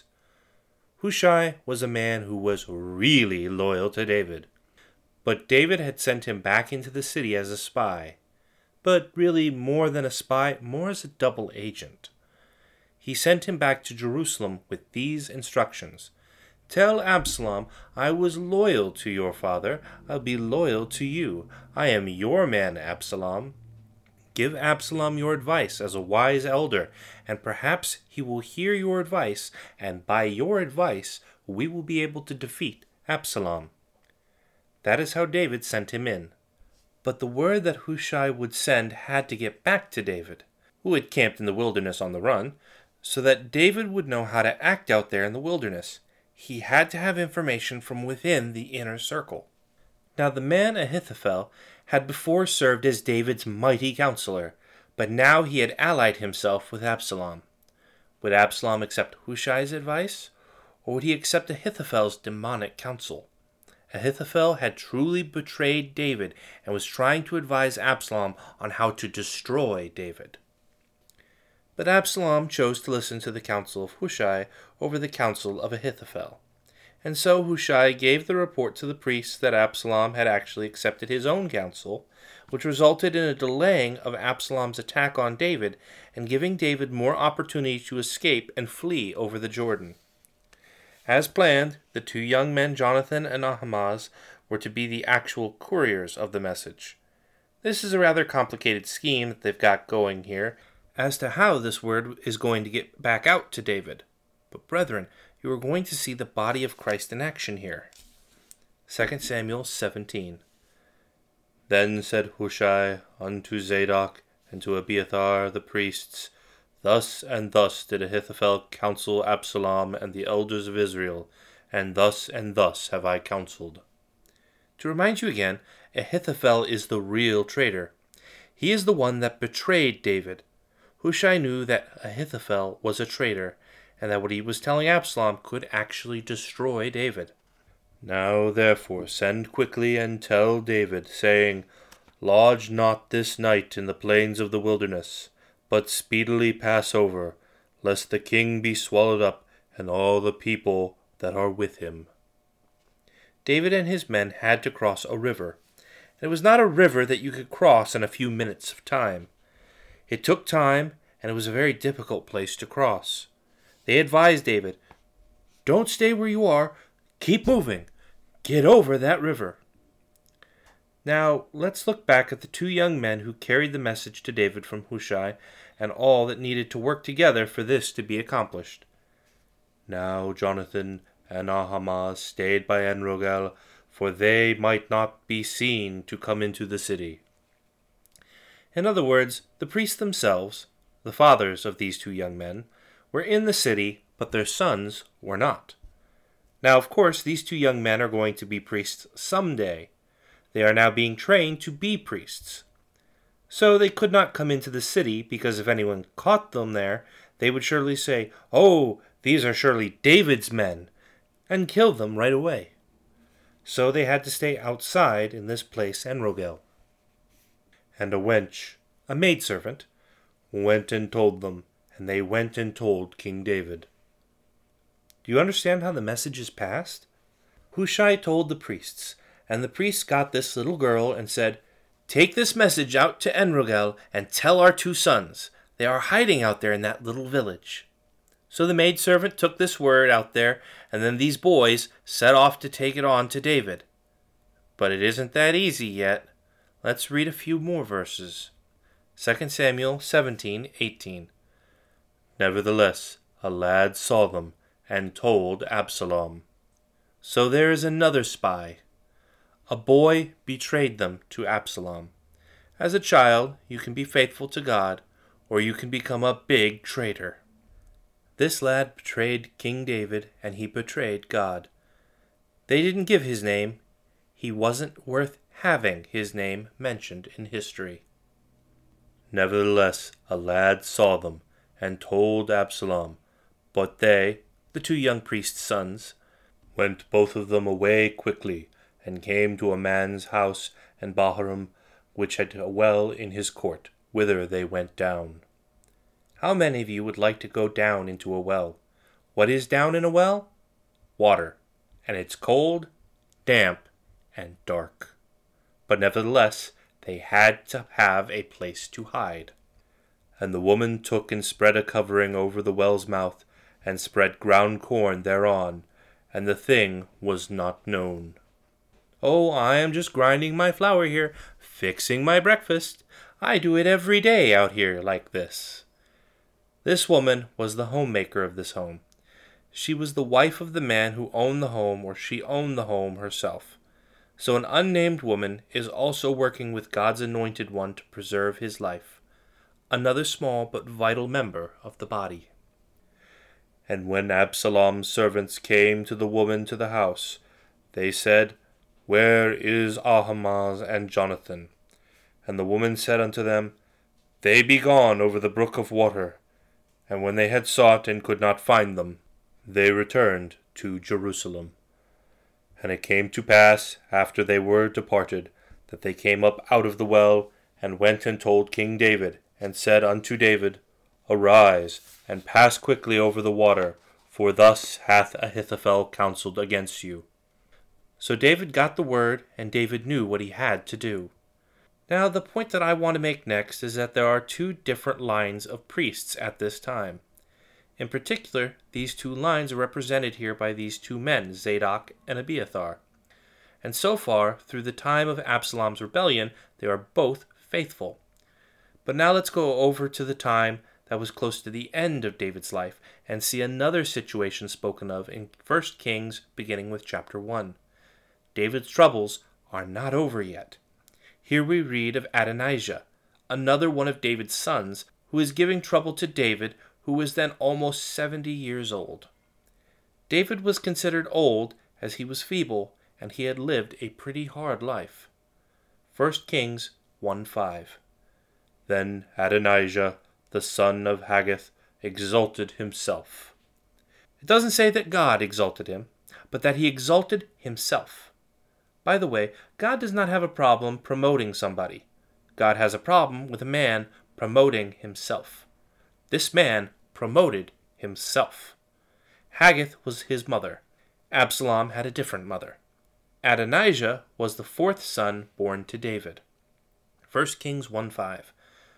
Hushai was a man who was really loyal to David, but David had sent him back into the city as a spy. But really more than a spy, more as a double agent. He sent him back to Jerusalem with these instructions. "Tell Absalom, I was loyal to your father, I'll be loyal to you. I am your man, Absalom. Give Absalom your advice as a wise elder, and perhaps he will hear your advice, and by your advice we will be able to defeat Absalom." That is how David sent him in. But the word that Hushai would send had to get back to David, who had camped in the wilderness on the run, so that David would know how to act out there in the wilderness. He had to have information from within the inner circle. Now the man Ahithophel had before served as David's mighty counselor, but now he had allied himself with Absalom. Would Absalom accept Hushai's advice, or would he accept Ahithophel's demonic counsel? Ahithophel had truly betrayed David and was trying to advise Absalom on how to destroy David. But Absalom chose to listen to the counsel of Hushai over the counsel of Ahithophel. And so Hushai gave the report to the priests that Absalom had actually accepted his own counsel, which resulted in a delaying of Absalom's attack on David and giving David more opportunity to escape and flee over the Jordan. As planned, the two young men, Jonathan and Ahimaaz, were to be the actual couriers of the message. This is a rather complicated scheme that they've got going here as to how this word is going to get back out to David. But brethren, you are going to see the body of Christ in action here. Second Samuel seventeen. Then said Hushai unto Zadok and to Abiathar the priests, Thus and thus did Ahithophel counsel Absalom and the elders of Israel, and thus and thus have I counseled. To remind you again, Ahithophel is the real traitor. He is the one that betrayed David. Hushai knew that Ahithophel was a traitor, and that what he was telling Absalom could actually destroy David. Now therefore send quickly and tell David, saying, Lodge not this night in the plains of the wilderness, but speedily pass over, lest the king be swallowed up, and all the people that are with him. David and his men had to cross a river. It was not a river that you could cross in a few minutes of time. It took time, and it was a very difficult place to cross. They advised David, Don't stay where you are, keep moving, get over that river. Now, let's look back at the two young men who carried the message to David from Hushai and all that needed to work together for this to be accomplished. Now Jonathan and Ahimaaz stayed by Enrogel, for they might not be seen to come into the city. In other words, the priests themselves, the fathers of these two young men, were in the city, but their sons were not. Now, of course, these two young men are going to be priests someday. They are now being trained to be priests. So they could not come into the city, because if anyone caught them there, they would surely say, "Oh, these are surely David's men," and kill them right away. So they had to stay outside in this place Enrogel. And a wench, a maidservant, went and told them, and they went and told King David. Do you understand how the message is passed? Hushai told the priests, and the priests got this little girl and said, "Take this message out to Enrogel and tell our two sons. They are hiding out there in that little village." So the maidservant took this word out there, and then these boys set off to take it on to David. But it isn't that easy yet. Let's read a few more verses. Second Samuel seventeen eighteen. Nevertheless, a lad saw them, and told Absalom. So there is another spy. A boy betrayed them to Absalom. As a child, you can be faithful to God, or you can become a big traitor. This lad betrayed King David, and he betrayed God. They didn't give his name. He wasn't worth having his name mentioned in history. Nevertheless, a lad saw them, and told Absalom. But they, the two young priests' sons, went both of them away quickly, and came to a man's house in Bahurim, which had a well in his court, whither they went down. How many of you would like to go down into a well? What is down in a well? Water, and it's cold, damp, and dark. But nevertheless, they had to have a place to hide. And the woman took and spread a covering over the well's mouth, and spread ground corn thereon, and the thing was not known. "Oh, I am just grinding my flour here, fixing my breakfast. I do it every day out here like this." This woman was the homemaker of this home. She was the wife of the man who owned the home, or she owned the home herself. So an unnamed woman is also working with God's anointed one to preserve his life, another small but vital member of the body. And when Absalom's servants came to the woman to the house, they said, "Where is Ahimaaz and Jonathan?" And the woman said unto them, "They be gone over the brook of water." And when they had sought and could not find them, they returned to Jerusalem. And it came to pass, after they were departed, that they came up out of the well, and went and told King David, and said unto David, "Arise, and pass quickly over the water, for thus hath Ahithophel counselled against you." So David got the word, and David knew what he had to do. Now, the point that I want to make next is that there are two different lines of priests at this time. In particular, these two lines are represented here by these two men, Zadok and Abiathar. And so far, through the time of Absalom's rebellion, they are both faithful. But now let's go over to the time that was close to the end of David's life and see another situation spoken of in First Kings, beginning with chapter one. David's troubles are not over yet. Here we read of Adonijah, another one of David's sons, who is giving trouble to David, who was then almost seventy years old. David was considered old as he was feeble, and he had lived a pretty hard life. First Kings one five. Then Adonijah, the son of Haggith, exalted himself. It doesn't say that God exalted him, but that he exalted himself. By the way, God does not have a problem promoting somebody. God has a problem with a man promoting himself. This man promoted himself. Haggith was his mother. Absalom had a different mother. Adonijah was the fourth son born to David. First Kings one five.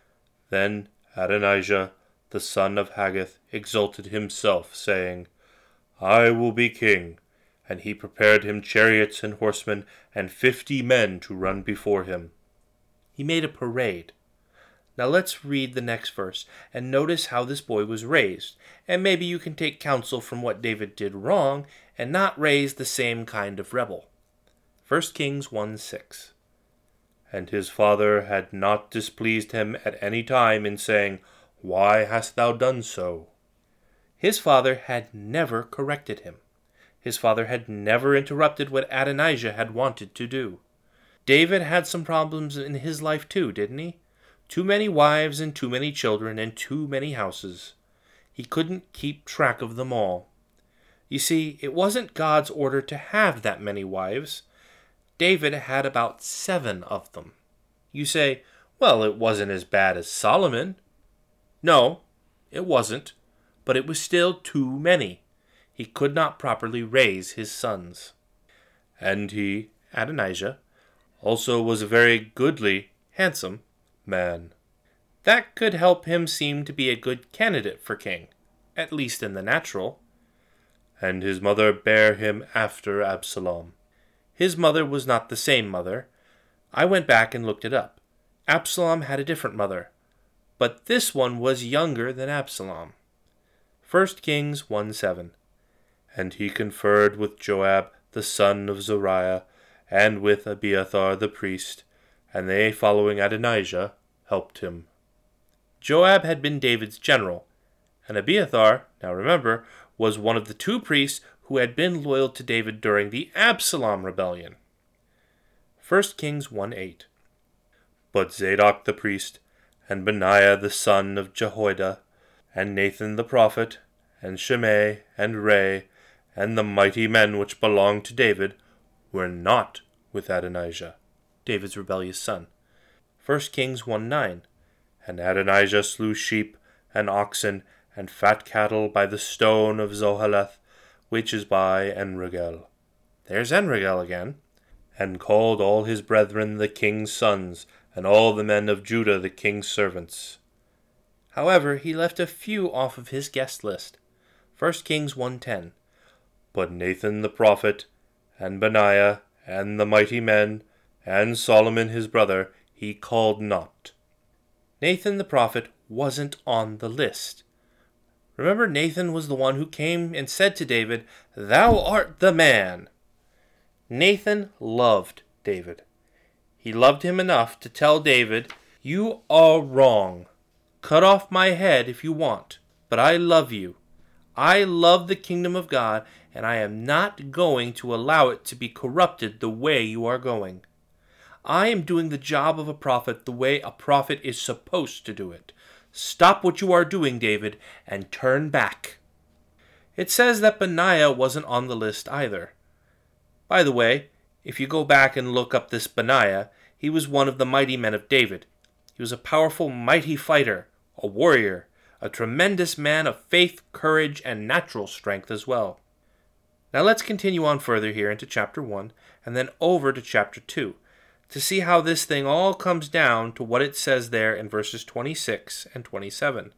Then Adonijah, the son of Haggith, exalted himself, saying, "I will be king." And he prepared him chariots and horsemen, and fifty men to run before him. He made a parade. Now let's read the next verse, and notice how this boy was raised, and maybe you can take counsel from what David did wrong, and not raise the same kind of rebel. First Kings one six. And his father had not displeased him at any time in saying, Why hast thou done so? His father had never corrected him. His father had never interrupted what Adonijah had wanted to do. David had some problems in his life too, didn't he? Too many wives and too many children and too many houses. He couldn't keep track of them all. You see, it wasn't God's order to have that many wives. David had about seven of them. You say, well, it wasn't as bad as Solomon. No, it wasn't, but it was still too many. He could not properly raise his sons. And he, Adonijah, also was a very goodly, handsome man. That could help him seem to be a good candidate for king, at least in the natural. And his mother bare him after Absalom. His mother was not the same mother. I went back and looked it up. Absalom had a different mother, but this one was younger than Absalom. First Kings one seven. And he conferred with Joab the son of Zeruiah, and with Abiathar the priest, and they, following Adonijah, helped him. Joab had been David's general, and Abiathar, now remember, was one of the two priests who had been loyal to David during the Absalom rebellion. First Kings one eight. But Zadok the priest, and Benaiah the son of Jehoiada, and Nathan the prophet, and Shimei, and Rei, and the mighty men which belonged to David, were not with Adonijah, David's rebellious son. First Kings one nine. And Adonijah slew sheep, and oxen, and fat cattle by the stone of Zoheleth, which is by Enrogel. There's Enrogel again. And called all his brethren the king's sons, and all the men of Judah the king's servants. However, he left a few off of his guest list. First Kings one ten. But Nathan the prophet, and Benaiah, and the mighty men, and Solomon his brother, he called not. Nathan the prophet wasn't on the list. Remember, Nathan was the one who came and said to David, Thou art the man. Nathan loved David. He loved him enough to tell David, You are wrong. Cut off my head if you want, but I love you. I love the kingdom of God, and I am not going to allow it to be corrupted the way you are going. I am doing the job of a prophet the way a prophet is supposed to do it. Stop what you are doing, David, and turn back. It says that Benaiah wasn't on the list either. By the way, if you go back and look up this Benaiah, he was one of the mighty men of David. He was a powerful, mighty fighter, a warrior, a tremendous man of faith, courage, and natural strength as well. Now let's continue on further here into chapter one, and then over to chapter two, to see how this thing all comes down to what it says there in verses twenty-six and twenty-seven.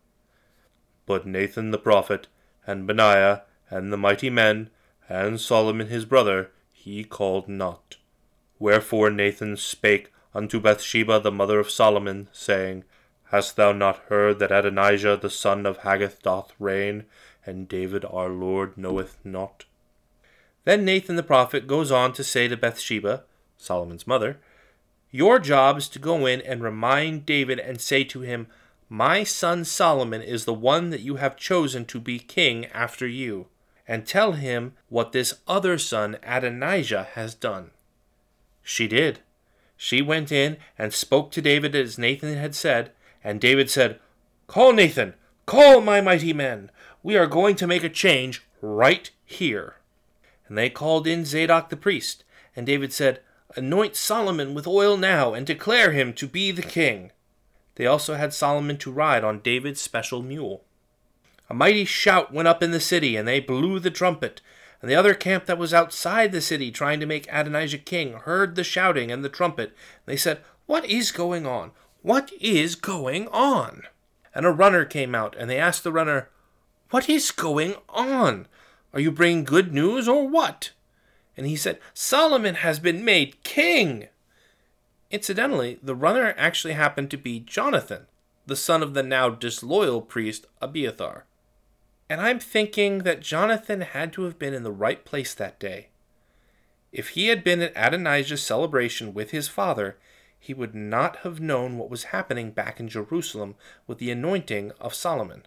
But Nathan the prophet, and Benaiah, and the mighty men, and Solomon his brother, he called not. Wherefore Nathan spake unto Bathsheba the mother of Solomon, saying, Hast thou not heard that Adonijah the son of Haggith doth reign, and David our Lord knoweth not? Then Nathan the prophet goes on to say to Bathsheba, Solomon's mother, Your job is to go in and remind David and say to him, My son Solomon is the one that you have chosen to be king after you, and tell him what this other son Adonijah has done. She did. She went in and spoke to David as Nathan had said, and David said, Call Nathan, call my mighty men. We are going to make a change right here. And they called in Zadok the priest, and David said, Anoint Solomon with oil now, and declare him to be the king. They also had Solomon to ride on David's special mule. A mighty shout went up in the city, and they blew the trumpet. And the other camp that was outside the city, trying to make Adonijah king, heard the shouting and the trumpet. They said, What is going on? What is going on? And a runner came out, and they asked the runner, What is going on? Are you bringing good news or what? And he said, Solomon has been made king. Incidentally, the runner actually happened to be Jonathan, the son of the now disloyal priest Abiathar. And I'm thinking that Jonathan had to have been in the right place that day. If he had been at Adonijah's celebration with his father, he would not have known what was happening back in Jerusalem with the anointing of Solomon.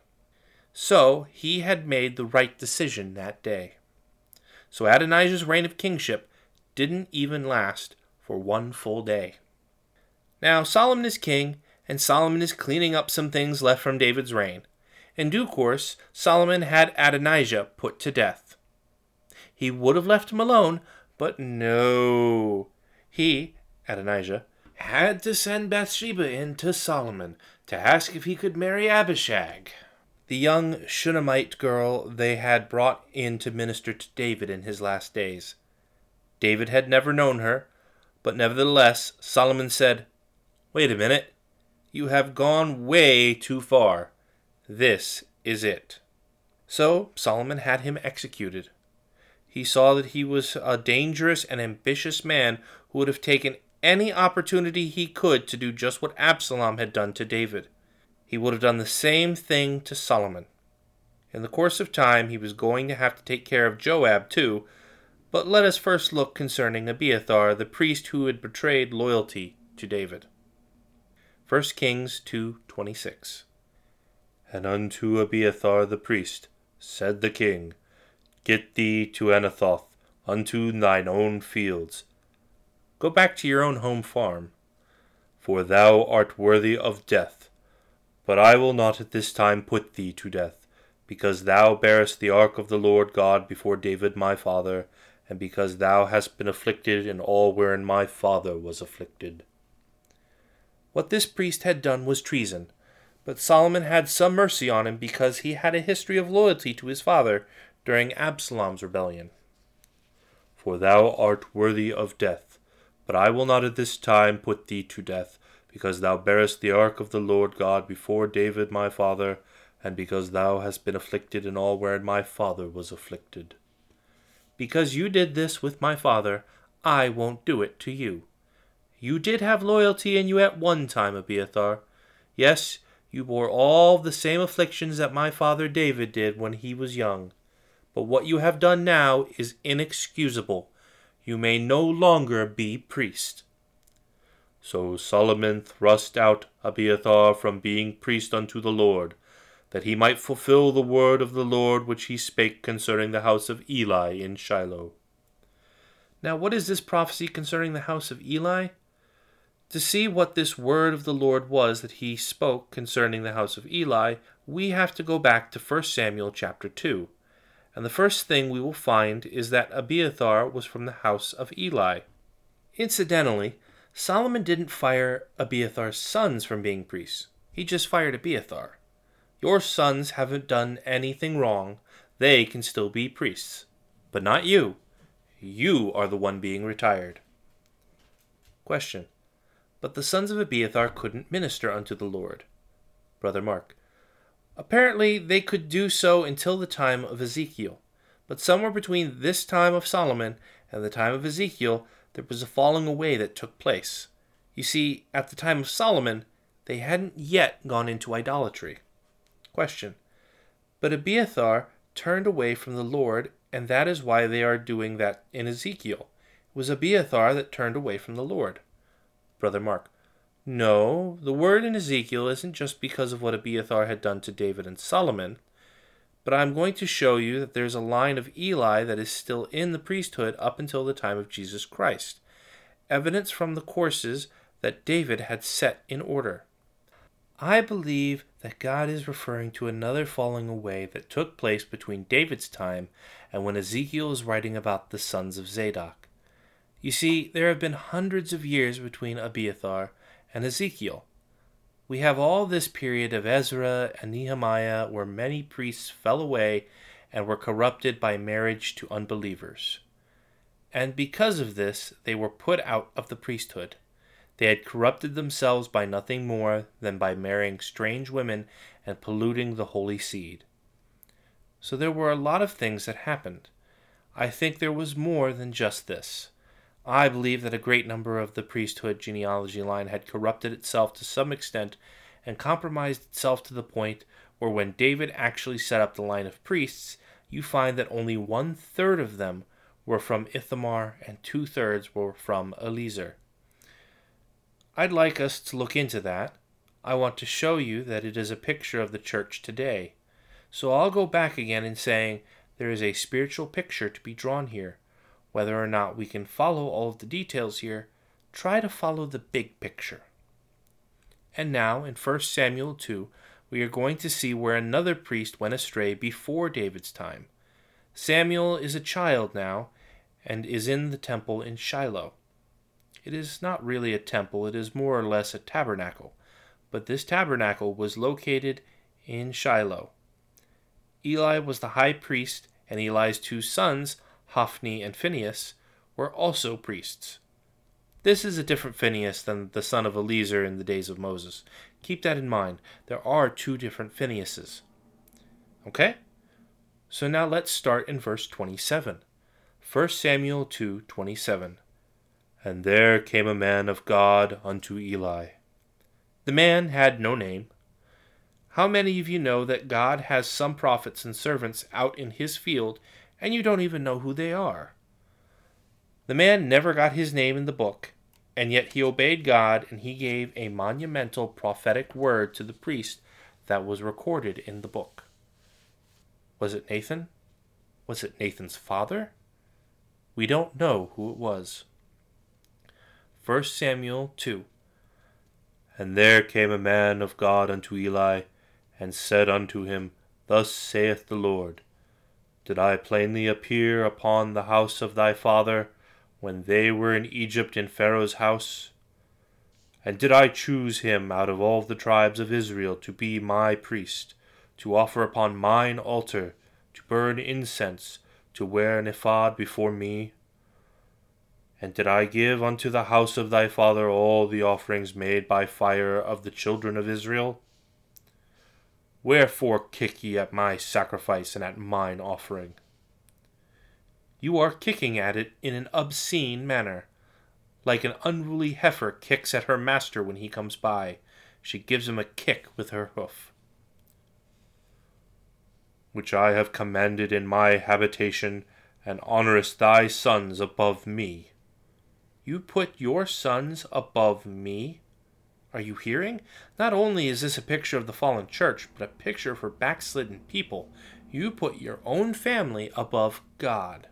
So he had made the right decision that day. So Adonijah's reign of kingship didn't even last for one full day. Now Solomon is king, and Solomon is cleaning up some things left from David's reign. In due course, Solomon had Adonijah put to death. He would have left him alone, but no. He, Adonijah, had to send Bathsheba in to Solomon to ask if he could marry Abishag, the young Shunammite girl they had brought in to minister to David in his last days. David had never known her, but nevertheless Solomon said, "Wait a minute. You have gone way too far. This is it." So Solomon had him executed. He saw that he was a dangerous and ambitious man who would have taken any opportunity he could to do just what Absalom had done to David. He would have done the same thing to Solomon. In the course of time, he was going to have to take care of Joab too, but let us first look concerning Abiathar, the priest who had betrayed loyalty to David. First Kings two twenty-six. And unto Abiathar the priest said the king, Get thee to Anathoth, unto thine own fields. Go back to your own home farm. For thou art worthy of death. But I will not at this time put thee to death, because thou bearest the ark of the Lord God before David my father, and because thou hast been afflicted in all wherein my father was afflicted. What this priest had done was treason, but Solomon had some mercy on him because he had a history of loyalty to his father during Absalom's rebellion. For thou art worthy of death, but I will not at this time put thee to death, because thou bearest the ark of the Lord God before David my father, and because thou hast been afflicted in all wherein my father was afflicted. Because you did this with my father, I won't do it to you. You did have loyalty in you at one time, Abiathar. Yes, you bore all the same afflictions that my father David did when he was young. But what you have done now is inexcusable. You may no longer be priest. So Solomon thrust out Abiathar from being priest unto the Lord, that he might fulfill the word of the Lord which he spake concerning the house of Eli in Shiloh. Now what is this prophecy concerning the house of Eli? To see what this word of the Lord was that he spoke concerning the house of Eli, we have to go back to First Samuel chapter two. And the first thing we will find is that Abiathar was from the house of Eli. Incidentally, Solomon didn't fire Abiathar's sons from being priests. He just fired Abiathar. Your sons haven't done anything wrong. They can still be priests. But not you. You are the one being retired. Question. But the sons of Abiathar couldn't minister unto the Lord. Brother Mark. Apparently they could do so until the time of Ezekiel. But somewhere between this time of Solomon and the time of Ezekiel, there was a falling away that took place. You see, at the time of Solomon, they hadn't yet gone into idolatry. Question. But Abiathar turned away from the Lord, and that is why they are doing that in Ezekiel. It was Abiathar that turned away from the Lord. Brother Mark. No, the word in Ezekiel isn't just because of what Abiathar had done to David and Solomon, but I'm going to show you that there's a line of Eli that is still in the priesthood up until the time of Jesus Christ, evidence from the courses that David had set in order. I believe that God is referring to another falling away that took place between David's time and when Ezekiel is writing about the sons of Zadok. You see, there have been hundreds of years between Abiathar and Ezekiel. We have all this period of Ezra and Nehemiah where many priests fell away and were corrupted by marriage to unbelievers. And because of this, they were put out of the priesthood. They had corrupted themselves by nothing more than by marrying strange women and polluting the holy seed. So there were a lot of things that happened. I think there was more than just this. I believe that a great number of the priesthood genealogy line had corrupted itself to some extent and compromised itself to the point where when David actually set up the line of priests, you find that only one-third of them were from Ithamar, and two-thirds were from Eliezer. I'd like us to look into that. I want to show you that it is a picture of the church today. So I'll go back again in saying there is a spiritual picture to be drawn here. Whether or not we can follow all of the details here, try to follow the big picture. And now, in First Samuel two, we are going to see where another priest went astray before David's time. Samuel is a child now, and is in the temple in Shiloh. It is not really a temple, it is more or less a tabernacle, but this tabernacle was located in Shiloh. Eli was the high priest, and Eli's two sons, Hophni and Phinehas, were also priests. This is a different Phinehas than the son of Eliezer in the days of Moses. Keep that in mind. There are two different Phinehas's. Okay? So now let's start in verse twenty-seven. First Samuel two twenty-seven. And there came a man of God unto Eli. The man had no name. How many of you know that God has some prophets and servants out in his field, and you don't even know who they are? The man never got his name in the book, and yet he obeyed God, and he gave a monumental prophetic word to the priest that was recorded in the book. Was it Nathan? Was it Nathan's father? We don't know who it was. First Samuel two. And there came a man of God unto Eli, and said unto him, Thus saith the Lord, Did I plainly appear upon the house of thy father, when they were in Egypt in Pharaoh's house? And did I choose him out of all the tribes of Israel to be my priest, to offer upon mine altar, to burn incense, to wear an ephod before me? And did I give unto the house of thy father all the offerings made by fire of the children of Israel? Wherefore kick ye at my sacrifice and at mine offering? You are kicking at it in an obscene manner, like an unruly heifer kicks at her master when he comes by. She gives him a kick with her hoof. Which I have commanded in my habitation, and honourest thy sons above me. You put your sons above me? Are you hearing? Not only is this a picture of the fallen church, but a picture for backslidden people. You put your own family above God.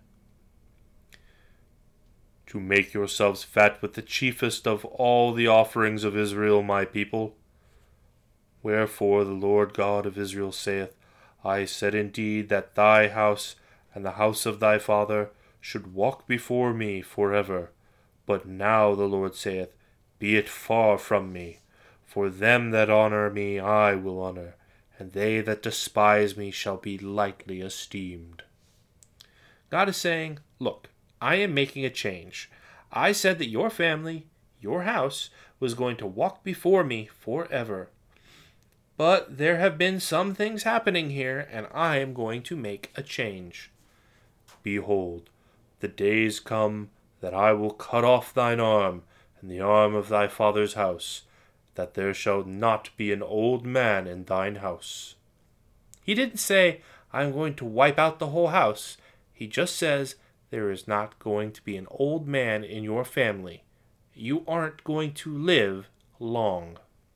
To make yourselves fat with the chiefest of all the offerings of Israel, my people. Wherefore the Lord God of Israel saith, I said indeed that thy house and the house of thy father should walk before me forever. But now the Lord saith, Be it far from me, for them that honour me I will honour, and they that despise me shall be lightly esteemed. God is saying, Look, I am making a change. I said that your family, your house, was going to walk before me forever. But there have been some things happening here, and I am going to make a change. Behold, the days come that I will cut off thine arm, and the arm of thy father's house, that there shall not be an old man in thine house. He didn't say, I'm going to wipe out the whole house. He just says, there is not going to be an old man in your family. You aren't going to live long.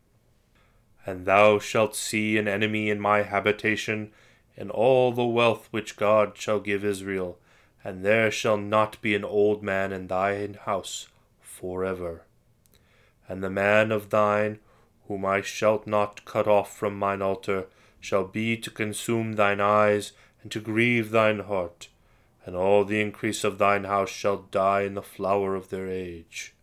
And thou shalt see an enemy in my habitation, and all the wealth which God shall give Israel, and there shall not be an old man in thine house forever. And the man of thine, whom I shalt not cut off from mine altar, shall be to consume thine eyes, and to grieve thine heart, and all the increase of thine house shall die in the flower of their age.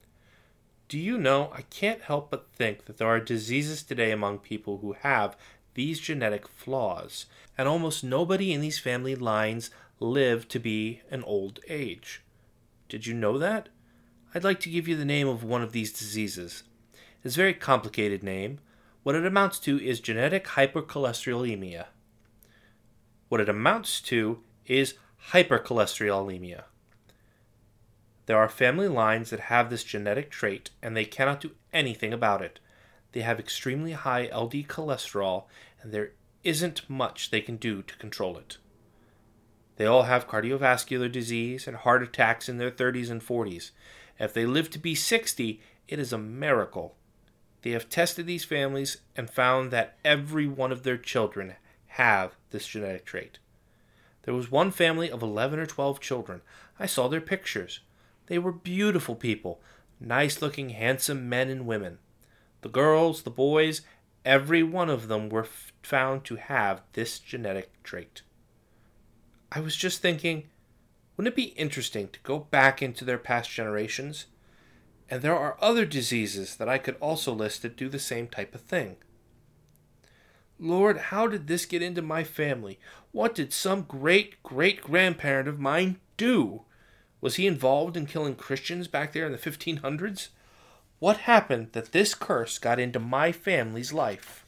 Do you know, I can't help but think that there are diseases today among people who have these genetic flaws, and almost nobody in these family lines live to be an old age. Did you know that? I'd like to give you the name of one of these diseases. It's a very complicated name. What it amounts to is genetic hypercholesterolemia. What it amounts to is hypercholesterolemia. There are family lines that have this genetic trait, and they cannot do anything about it. They have extremely high L D cholesterol, and there isn't much they can do to control it. They all have cardiovascular disease and heart attacks in their thirties and forties. If they live to be sixty, it is a miracle. They have tested these families and found that every one of their children have this genetic trait. There was one family of eleven or twelve children. I saw their pictures. They were beautiful people, nice-looking, handsome men and women. The girls, the boys, every one of them were f- found to have this genetic trait. I was just thinking, wouldn't it be interesting to go back into their past generations? And there are other diseases that I could also list that do the same type of thing. Lord, how did this get into my family? What did some great-great-grandparent of mine do? Was he involved in killing Christians back there in the fifteen hundreds? What happened that this curse got into my family's life?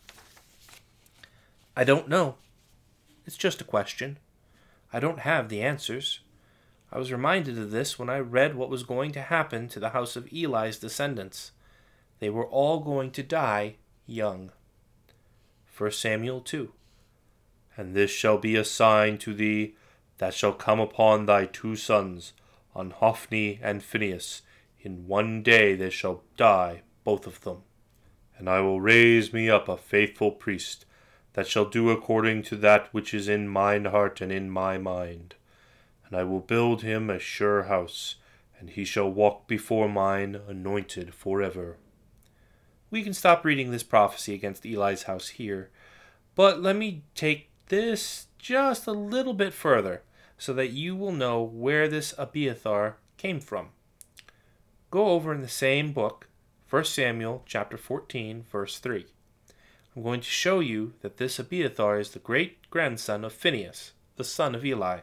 I don't know. It's just a question. I don't have the answers. I was reminded of this when I read what was going to happen to the house of Eli's descendants. They were all going to die young. First Samuel two. And this shall be a sign to thee that shall come upon thy two sons, on Hophni and Phinehas. In one day they shall die, both of them. And I will raise me up a faithful priest, that shall do according to that which is in mine heart and in my mind. And I will build him a sure house, and he shall walk before mine, anointed forever. We can stop reading this prophecy against Eli's house here, but let me take this just a little bit further, so that you will know where this Abiathar came from. Go over in the same book, First Samuel chapter fourteen, verse three. I'm going to show you that this Abiathar is the great-grandson of Phinehas, the son of Eli.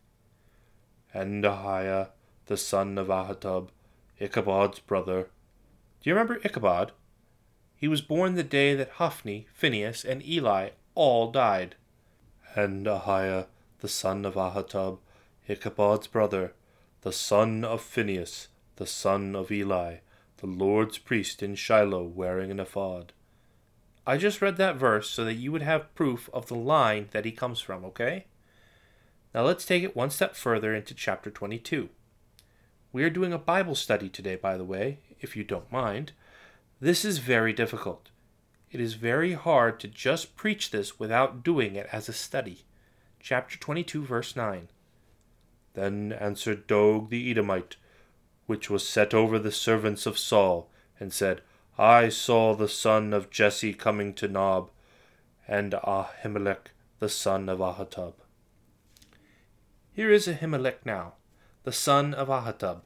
And Ahiah, the son of Ahitub, Ichabod's brother. Do you remember Ichabod? He was born the day that Hophni, Phinehas, and Eli all died. And Ahiah, the son of Ahitub, Ichabod's brother, the son of Phinehas, the son of Eli, the Lord's priest in Shiloh, wearing an ephod. I just read that verse so that you would have proof of the line that he comes from, okay? Now let's take it one step further into chapter twenty-two. We are doing a Bible study today, by the way, if you don't mind. This is very difficult. It is very hard to just preach this without doing it as a study. Chapter twenty-two, verse nine. Then answered Doeg the Edomite, which was set over the servants of Saul, and said, I saw the son of Jesse coming to Nob, and Ahimelech the son of Ahitub. Here is Ahimelech now, the son of Ahitub.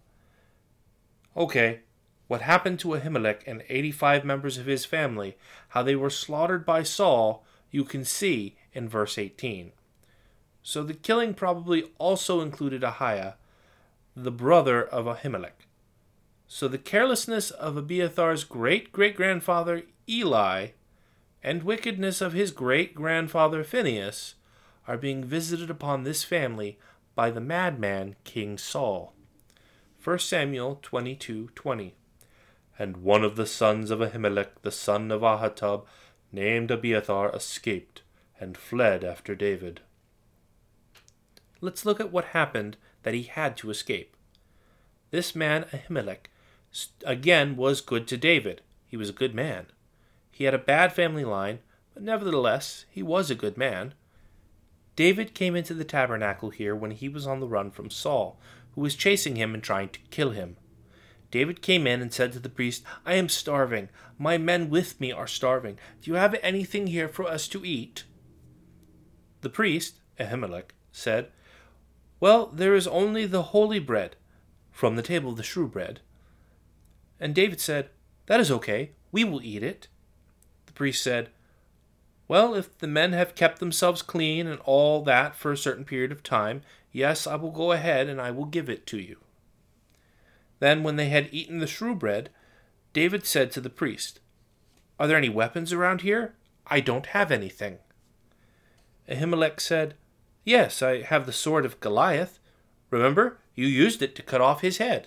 Okay, what happened to Ahimelech and eighty-five members of his family, how they were slaughtered by Saul, you can see in verse eighteen. So the killing probably also included Ahiah, the brother of Ahimelech. So the carelessness of Abiathar's great-great-grandfather Eli and wickedness of his great-grandfather Phinehas are being visited upon this family by the madman King Saul. First Samuel twenty-two twenty. And one of the sons of Ahimelech, the son of Ahitub, named Abiathar, escaped and fled after David. Let's look at what happened that he had to escape. This man Ahimelech again was good to David. He was a good man. He had a bad family line, but nevertheless he was a good man. David came into the tabernacle here when he was on the run from Saul, who was chasing him and trying to kill him. David came in and said to the priest, I am starving. My men with me are starving. Do you have anything here for us to eat? The priest, Ahimelech, said, Well, there is only the holy bread, from the table of the shewbread. And David said, That is okay. We will eat it. The priest said, Well, if the men have kept themselves clean and all that for a certain period of time, yes, I will go ahead and I will give it to you. Then, when they had eaten the shewbread, David said to the priest, Are there any weapons around here? I don't have anything. Ahimelech said, Yes, I have the sword of Goliath. Remember, you used it to cut off his head.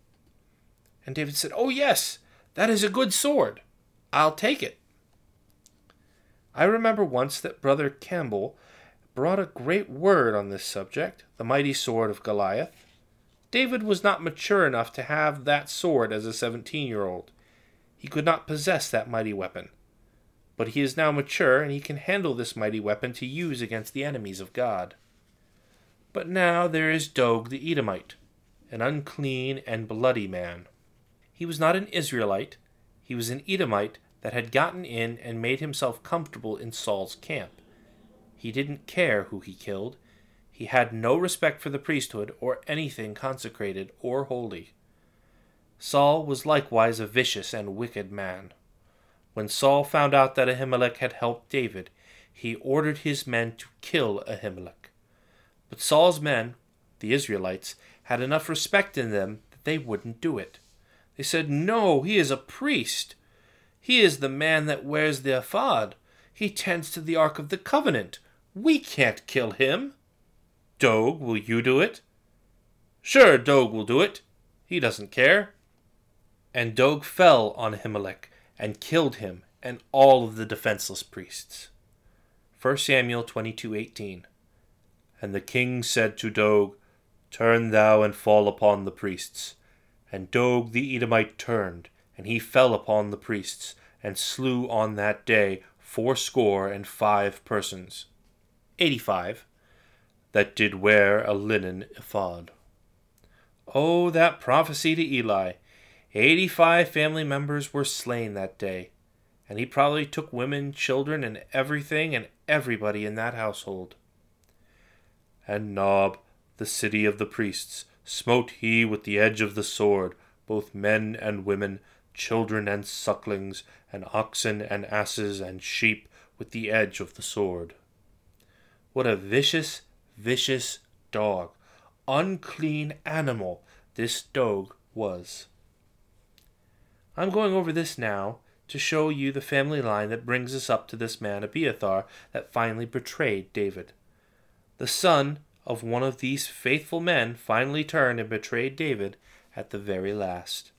And David said, Oh yes, that is a good sword. I'll take it. I remember once that Brother Campbell brought a great word on this subject, the mighty sword of Goliath. David was not mature enough to have that sword as a seventeen-year-old. He could not possess that mighty weapon. But he is now mature, and he can handle this mighty weapon to use against the enemies of God. But now there is Doeg the Edomite, an unclean and bloody man. He was not an Israelite. He was an Edomite that had gotten in and made himself comfortable in Saul's camp. He didn't care who he killed. He had no respect for the priesthood or anything consecrated or holy. Saul was likewise a vicious and wicked man. When Saul found out that Ahimelech had helped David, he ordered his men to kill Ahimelech. But Saul's men, the Israelites, had enough respect in them that they wouldn't do it. They said, "No, he is a priest. He is the man that wears the ephod. He tends to the Ark of the Covenant. We can't kill him. Doeg, will you do it?" "Sure, Doeg will do it. He doesn't care." And Doeg fell on Ahimelech and killed him and all of the defenseless priests. First Samuel twenty-two eighteen. And the king said to Doeg, "Turn thou and fall upon the priests." And Doeg the Edomite turned, and he fell upon the priests, and slew on that day fourscore and five persons. eighty-five. That did wear a linen ephod. Oh, that prophecy to Eli. Eighty-five family members were slain that day, and he probably took women, children, and everything and everybody in that household. And Nob, the city of the priests, smote he with the edge of the sword, both men and women, children and sucklings, and oxen and asses and sheep with the edge of the sword. What a vicious, vicious dog, unclean animal this Doeg was. I'm going over this now to show you the family line that brings us up to this man Abiathar that finally betrayed David. The son of one of these faithful men finally turned and betrayed David at the very last.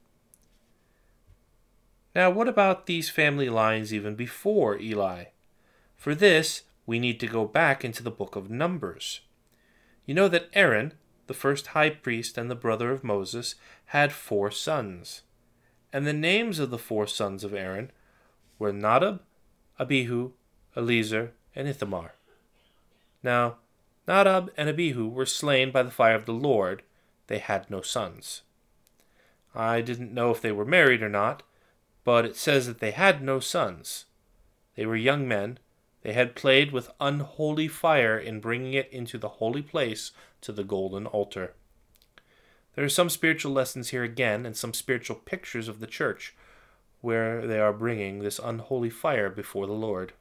Now, what about these family lines even before Eli? For this, we need to go back into the book of Numbers. You know that Aaron, the first high priest and the brother of Moses, had four sons. And the names of the four sons of Aaron were Nadab, Abihu, Eleazar, and Ithamar. Now, Nadab and Abihu were slain by the fire of the Lord. They had no sons. I didn't know if they were married or not, but it says that they had no sons. They were young men. They had played with unholy fire in bringing it into the holy place to the golden altar. There are some spiritual lessons here again, and some spiritual pictures of the church where they are bringing this unholy fire before the Lord.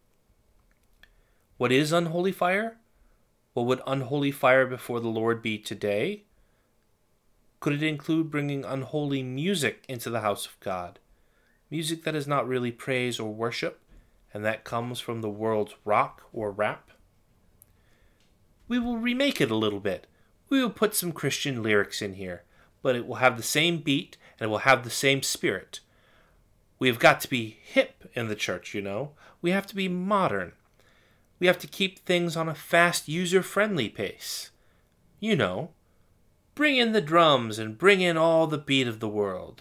What is unholy fire? What would unholy fire before the Lord be today? Could it include bringing unholy music into the house of God? Music that is not really praise or worship, and that comes from the world's rock or rap? We will remake it a little bit. We will put some Christian lyrics in here, but it will have the same beat and it will have the same spirit. We have got to be hip in the church, you know. We have to be modern. We have to keep things on a fast, user-friendly pace. You know, bring in the drums and bring in all the beat of the world.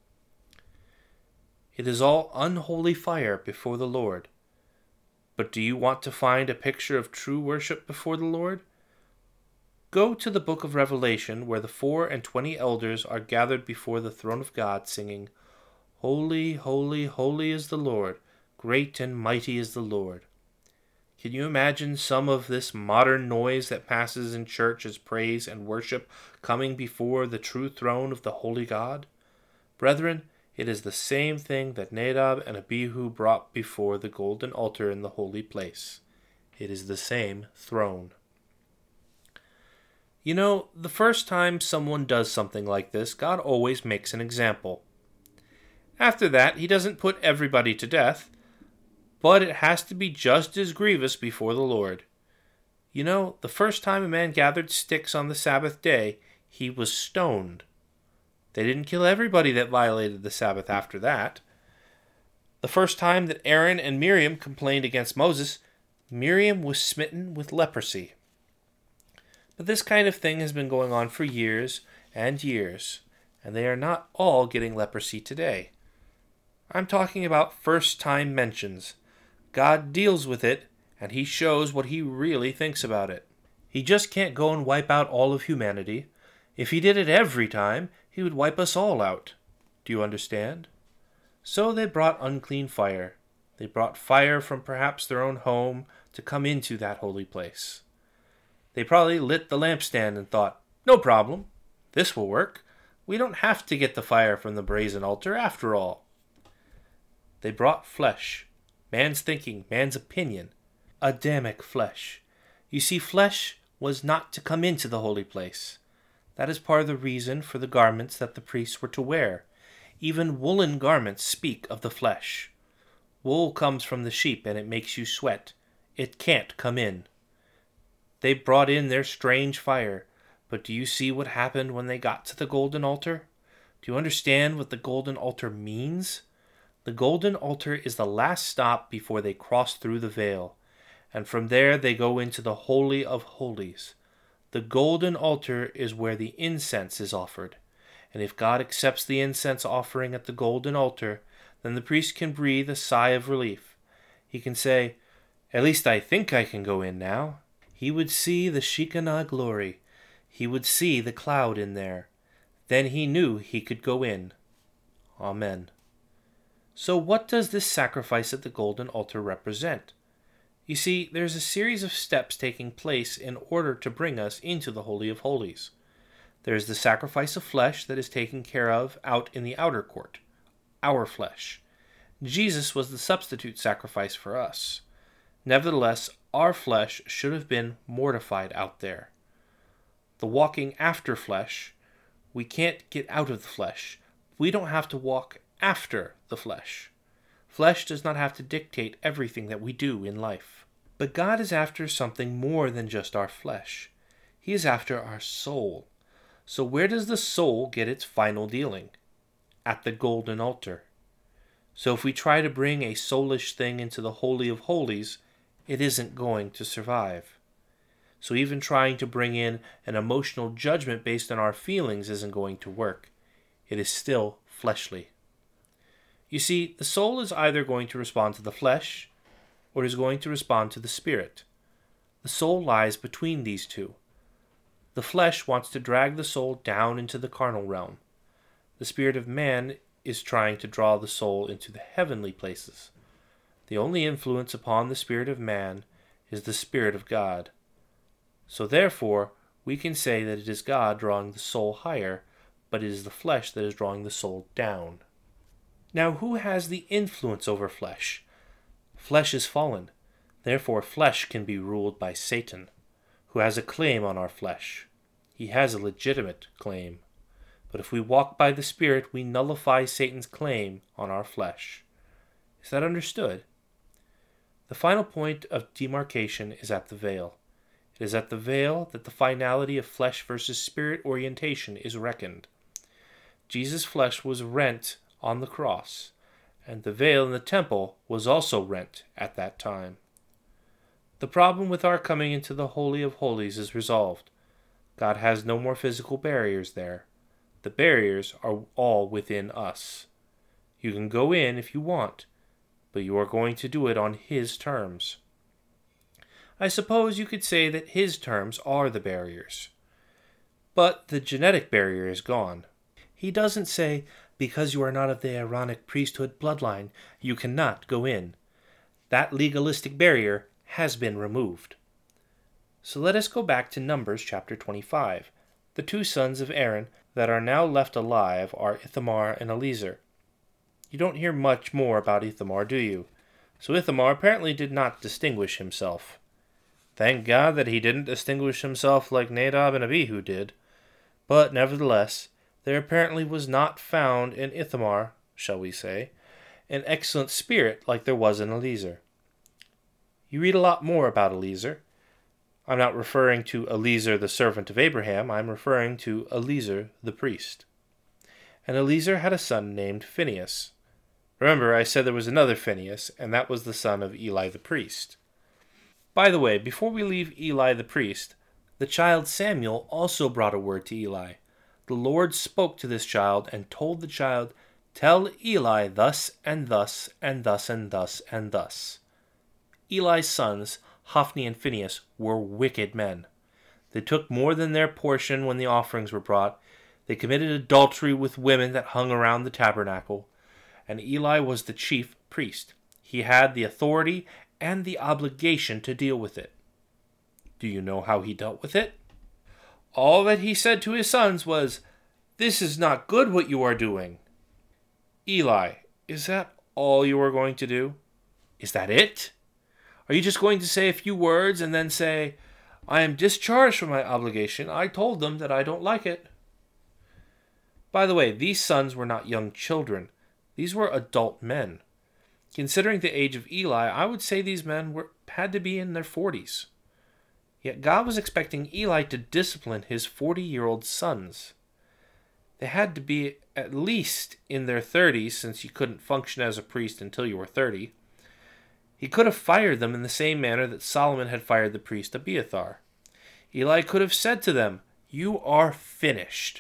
It is all unholy fire before the Lord. But do you want to find a picture of true worship before the Lord? Go to the book of Revelation, where the four and twenty elders are gathered before the throne of God, singing, "Holy, holy, holy is the Lord, great and mighty is the Lord." Can you imagine some of this modern noise that passes in church as praise and worship coming before the true throne of the holy God? Brethren, it is the same thing that Nadab and Abihu brought before the golden altar in the holy place. It is the same throne. You know, the first time someone does something like this, God always makes an example. After that, he doesn't put everybody to death, but it has to be just as grievous before the Lord. You know, the first time a man gathered sticks on the Sabbath day, he was stoned. They didn't kill everybody that violated the Sabbath after that. The first time that Aaron and Miriam complained against Moses, Miriam was smitten with leprosy. But this kind of thing has been going on for years and years, and they are not all getting leprosy today. I'm talking about first-time mentions. God deals with it, and he shows what he really thinks about it. He just can't go and wipe out all of humanity. If he did it every time, he would wipe us all out. Do you understand? So they brought unclean fire. They brought fire from perhaps their own home to come into that holy place. They probably lit the lampstand and thought, no problem, this will work. We don't have to get the fire from the brazen altar after all. They brought flesh, man's thinking, man's opinion, Adamic flesh. You see, flesh was not to come into the holy place. That is part of the reason for the garments that the priests were to wear. Even woolen garments speak of the flesh. Wool comes from the sheep and it makes you sweat. It can't come in. They brought in their strange fire, but do you see what happened when they got to the golden altar? Do you understand what the golden altar means? The golden altar is the last stop before they cross through the veil, and from there they go into the Holy of Holies. The golden altar is where the incense is offered, and if God accepts the incense offering at the golden altar, then the priest can breathe a sigh of relief. He can say, "At least I think I can go in now." He would see the Shekinah glory. He would see the cloud in there. Then he knew he could go in. Amen. So what does this sacrifice at the golden altar represent? You see, there's a series of steps taking place in order to bring us into the Holy of Holies. There is the sacrifice of flesh that is taken care of out in the outer court, our flesh. Jesus was the substitute sacrifice for us. Nevertheless, our flesh should have been mortified out there. The walking after flesh, we can't get out of the flesh. We don't have to walk after the flesh. Flesh does not have to dictate everything that we do in life. But God is after something more than just our flesh. He is after our soul. So where does the soul get its final dealing? At the golden altar. So if we try to bring a soulish thing into the Holy of Holies, it isn't going to survive. So even trying to bring in an emotional judgment based on our feelings isn't going to work. It is still fleshly. You see, the soul is either going to respond to the flesh, or is going to respond to the spirit. The soul lies between these two. The flesh wants to drag the soul down into the carnal realm. The spirit of man is trying to draw the soul into the heavenly places. The only influence upon the spirit of man is the Spirit of God. So therefore, we can say that it is God drawing the soul higher, but it is the flesh that is drawing the soul down. Now, who has the influence over flesh? Flesh is fallen. Therefore, flesh can be ruled by Satan, who has a claim on our flesh. He has a legitimate claim. But if we walk by the Spirit, we nullify Satan's claim on our flesh. Is that understood? The final point of demarcation is at the veil. It is at the veil that the finality of flesh versus spirit orientation is reckoned. Jesus' flesh was rent on the cross, and the veil in the temple was also rent at that time. The problem with our coming into the Holy of Holies is resolved. God has no more physical barriers there. The barriers are all within us. You can go in if you want, but you are going to do it on His terms. I suppose you could say that His terms are the barriers. But the genetic barrier is gone. He doesn't say, because you are not of the Aaronic priesthood bloodline, you cannot go in. That legalistic barrier has been removed. So let us go back to Numbers chapter twenty-five. The two sons of Aaron that are now left alive are Ithamar and Eleazar. You don't hear much more about Ithamar, do you? So Ithamar apparently did not distinguish himself. Thank God that he didn't distinguish himself like Nadab and Abihu did. But nevertheless, there apparently was not found in Ithamar, shall we say, an excellent spirit like there was in Eleazar. You read a lot more about Eleazar. I'm not referring to Eleazar the servant of Abraham, I'm referring to Eleazar the priest. And Eleazar had a son named Phinehas. Remember, I said there was another Phinehas, and that was the son of Eli the priest. By the way, before we leave Eli the priest, the child Samuel also brought a word to Eli. The Lord spoke to this child and told the child, "Tell Eli thus and thus and thus and thus and thus." Eli's sons, Hophni and Phinehas, were wicked men. They took more than their portion when the offerings were brought. They committed adultery with women that hung around the tabernacle. And Eli was the chief priest. He had the authority and the obligation to deal with it. Do you know how he dealt with it? All that he said to his sons was, "This is not good what you are doing." Eli, is that all you are going to do? Is that it? Are you just going to say a few words and then say, "I am discharged from my obligation. I told them that I don't like it"? By the way, these sons were not young children. These were adult men. Considering the age of Eli, I would say these men were had to be in their forties. Yet God was expecting Eli to discipline his forty-year-old sons. They had to be at least in their thirties, since you couldn't function as a priest until you were thirty. He could have fired them in the same manner that Solomon had fired the priest Abiathar. Eli could have said to them, "You are finished."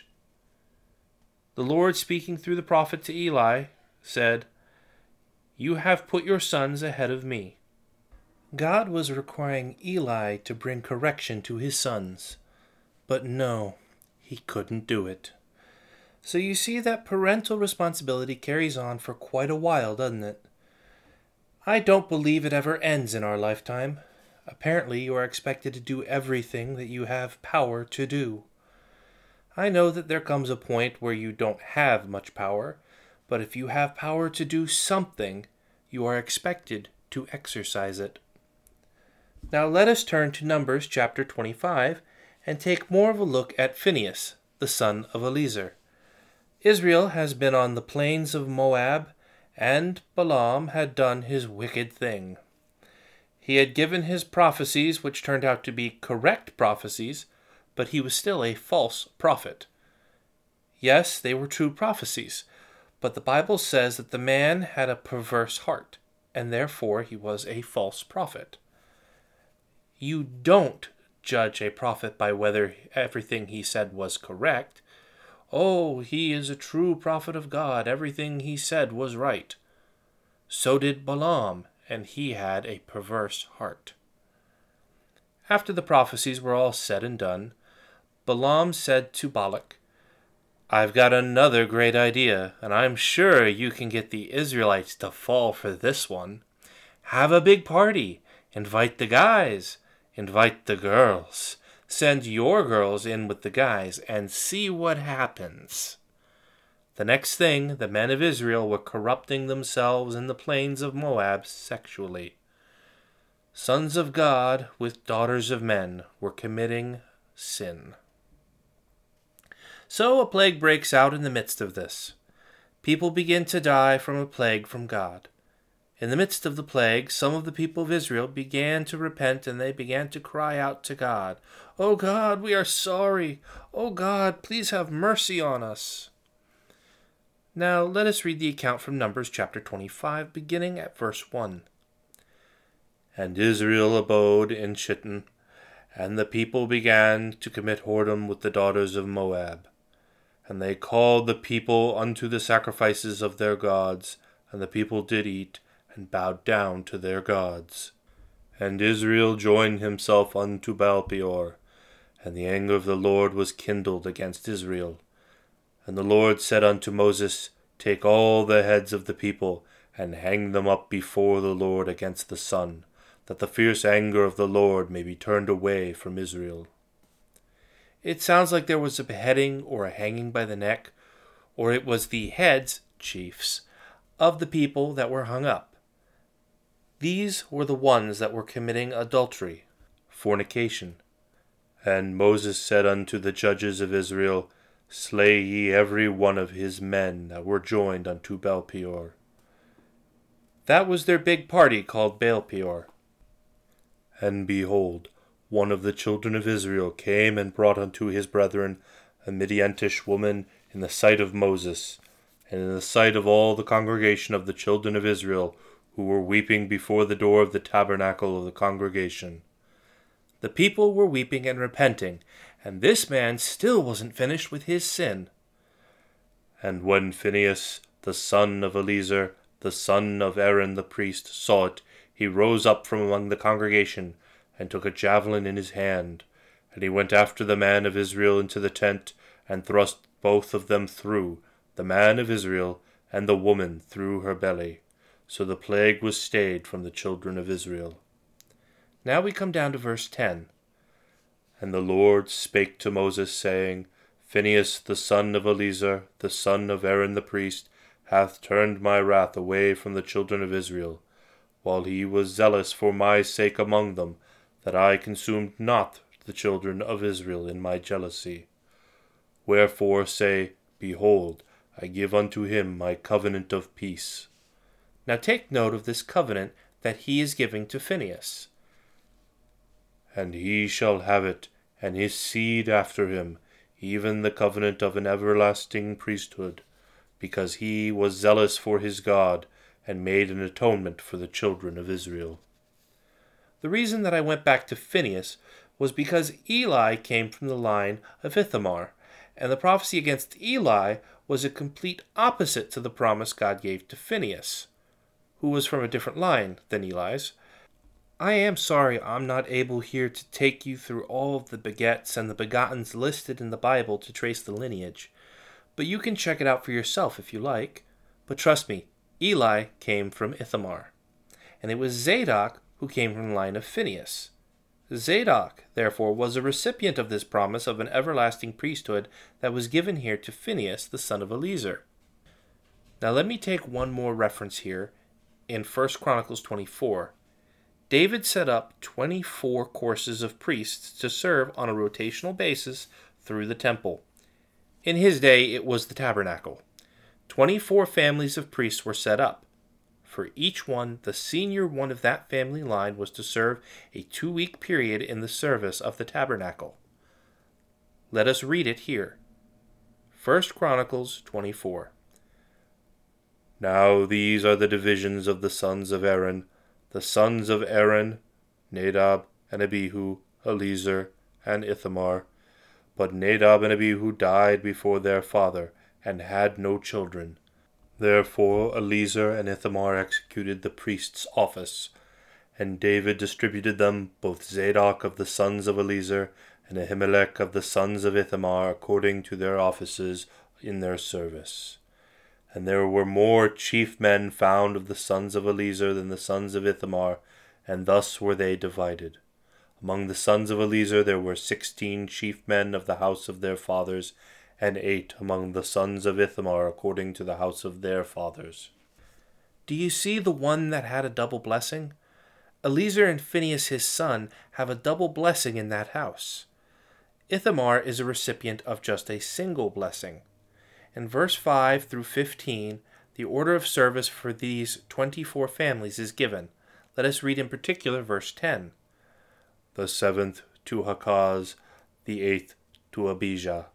The Lord, speaking through the prophet to Eli, said, "You have put your sons ahead of me." God was requiring Eli to bring correction to his sons, but no, he couldn't do it. So you see that parental responsibility carries on for quite a while, doesn't it? I don't believe it ever ends in our lifetime. Apparently you are expected to do everything that you have power to do. I know that there comes a point where you don't have much power, but if you have power to do something, you are expected to exercise it. Now let us turn to Numbers chapter twenty-five and take more of a look at Phinehas, the son of Eleazar. Israel has been on the plains of Moab, and Balaam had done his wicked thing. He had given his prophecies, which turned out to be correct prophecies, but he was still a false prophet. Yes, they were true prophecies, but the Bible says that the man had a perverse heart, and therefore he was a false prophet. You don't judge a prophet by whether everything he said was correct. Oh, he is a true prophet of God. Everything he said was right. So did Balaam, and he had a perverse heart. After the prophecies were all said and done, Balaam said to Balak, "I've got another great idea, and I'm sure you can get the Israelites to fall for this one. Have a big party. Invite the guys. Invite the girls. Send your girls in with the guys and see what happens." The next thing, the men of Israel were corrupting themselves in the plains of Moab sexually. Sons of God with daughters of men were committing sin. So a plague breaks out in the midst of this. People begin to die from a plague from God. In the midst of the plague, some of the people of Israel began to repent, and they began to cry out to God, "Oh God, we are sorry. Oh God, please have mercy on us." Now let us read the account from Numbers chapter twenty-five, beginning at verse one. "And Israel abode in Shittim, and the people began to commit whoredom with the daughters of Moab. And they called the people unto the sacrifices of their gods, and the people did eat, and bowed down to their gods. And Israel joined himself unto Baalpeor, and the anger of the Lord was kindled against Israel. And the Lord said unto Moses, Take all the heads of the people, and hang them up before the Lord against the sun, that the fierce anger of the Lord may be turned away from Israel. It sounds like there was a beheading or a hanging by the neck, or it was the heads, chiefs, of the people that were hung up. These were the ones that were committing adultery, fornication. And Moses said unto the judges of Israel, Slay ye every one of his men that were joined unto Baalpeor. That was their big party called Baalpeor. And behold, one of the children of Israel came and brought unto his brethren a Midianitish woman in the sight of Moses, and in the sight of all the congregation of the children of Israel, who were weeping before the door of the tabernacle of the congregation. The people were weeping and repenting, and this man still wasn't finished with his sin. And when Phinehas, the son of Eleazar, the son of Aaron the priest, saw it, he rose up from among the congregation, and took a javelin in his hand. And he went after the man of Israel into the tent, and thrust both of them through, the man of Israel, and the woman through her belly. So the plague was stayed from the children of Israel. Now we come down to verse ten. And the Lord spake to Moses, saying, Phinehas the son of Eleazar, the son of Aaron the priest, hath turned my wrath away from the children of Israel, while he was zealous for my sake among them, that I consumed not the children of Israel in my jealousy. Wherefore say, Behold, I give unto him my covenant of peace. Now take note of this covenant that he is giving to Phinehas. And he shall have it, and his seed after him, even the covenant of an everlasting priesthood, because he was zealous for his God, and made an atonement for the children of Israel. The reason that I went back to Phinehas was because Eli came from the line of Ithamar, and the prophecy against Eli was a complete opposite to the promise God gave to Phinehas, who was from a different line than Eli's. I am sorry I'm not able here to take you through all of the begets and the begottens listed in the Bible to trace the lineage, but you can check it out for yourself if you like. But trust me, Eli came from Ithamar, and it was Zadok who came from the line of Phinehas. Zadok, therefore, was a recipient of this promise of an everlasting priesthood that was given here to Phinehas, the son of Eleazar. Now let me take one more reference here in First Chronicles twenty-four. David set up twenty-four courses of priests to serve on a rotational basis through the temple. In his day, it was the tabernacle. Twenty-four families of priests were set up. For each one, the senior one of that family line was to serve a two-week period in the service of the tabernacle. Let us read it here. First Chronicles twenty-four. Now these are the divisions of the sons of Aaron, the sons of Aaron, Nadab and Abihu, Eleazar and Ithamar. But Nadab and Abihu died before their father, and had no children. Therefore Eleazar and Ithamar executed the priest's office, and David distributed them, both Zadok of the sons of Eleazar, and Ahimelech of the sons of Ithamar, according to their offices in their service. And there were more chief men found of the sons of Eleazar than the sons of Ithamar, and thus were they divided. Among the sons of Eleazar there were sixteen chief men of the house of their fathers, and eight among the sons of Ithamar according to the house of their fathers. Do you see the one that had a double blessing? Eleazar and Phinehas his son have a double blessing in that house. Ithamar is a recipient of just a single blessing. In verse five through fifteen, the order of service for these twenty-four families is given. Let us read in particular verse ten. The seventh to Hakaz, the eighth to Abijah.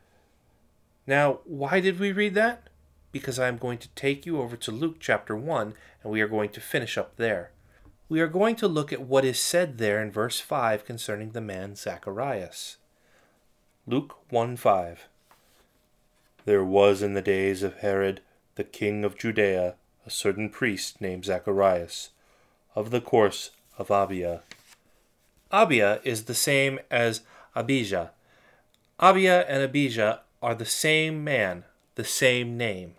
Now, why did we read that? Because I am going to take you over to Luke chapter one, and we are going to finish up there. We are going to look at what is said there in verse five concerning the man Zacharias. Luke one five. There was in the days of Herod, the king of Judea, a certain priest named Zacharias, of the course of Abia. Abia is the same as Abijah. Abia and Abijah are the same man, the same name.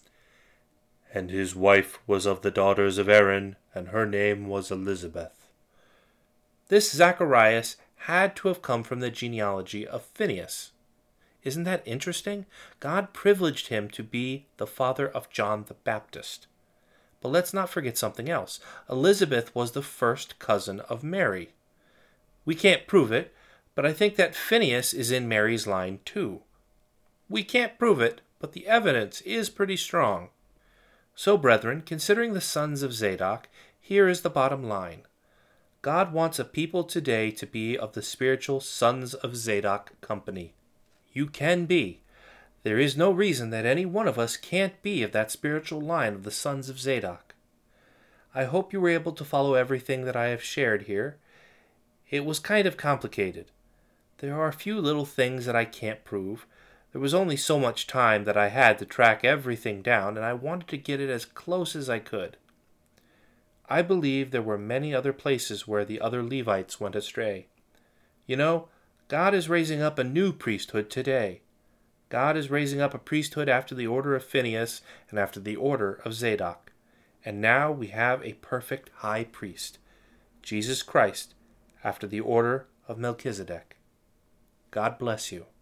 And his wife was of the daughters of Aaron, and her name was Elizabeth. This Zacharias had to have come from the genealogy of Phinehas. Isn't that interesting? God privileged him to be the father of John the Baptist. But let's not forget something else. Elizabeth was the first cousin of Mary. We can't prove it, but I think that Phinehas is in Mary's line too. We can't prove it, but the evidence is pretty strong. So, brethren, considering the sons of Zadok, here is the bottom line. God wants a people today to be of the spiritual sons of Zadok company. You can be. There is no reason that any one of us can't be of that spiritual line of the sons of Zadok. I hope you were able to follow everything that I have shared here. It was kind of complicated. There are a few little things that I can't prove. There was only so much time that I had to track everything down, and I wanted to get it as close as I could. I believe there were many other places where the other Levites went astray. You know, God is raising up a new priesthood today. God is raising up a priesthood after the order of Phinehas and after the order of Zadok. And now we have a perfect high priest, Jesus Christ, after the order of Melchizedek. God bless you.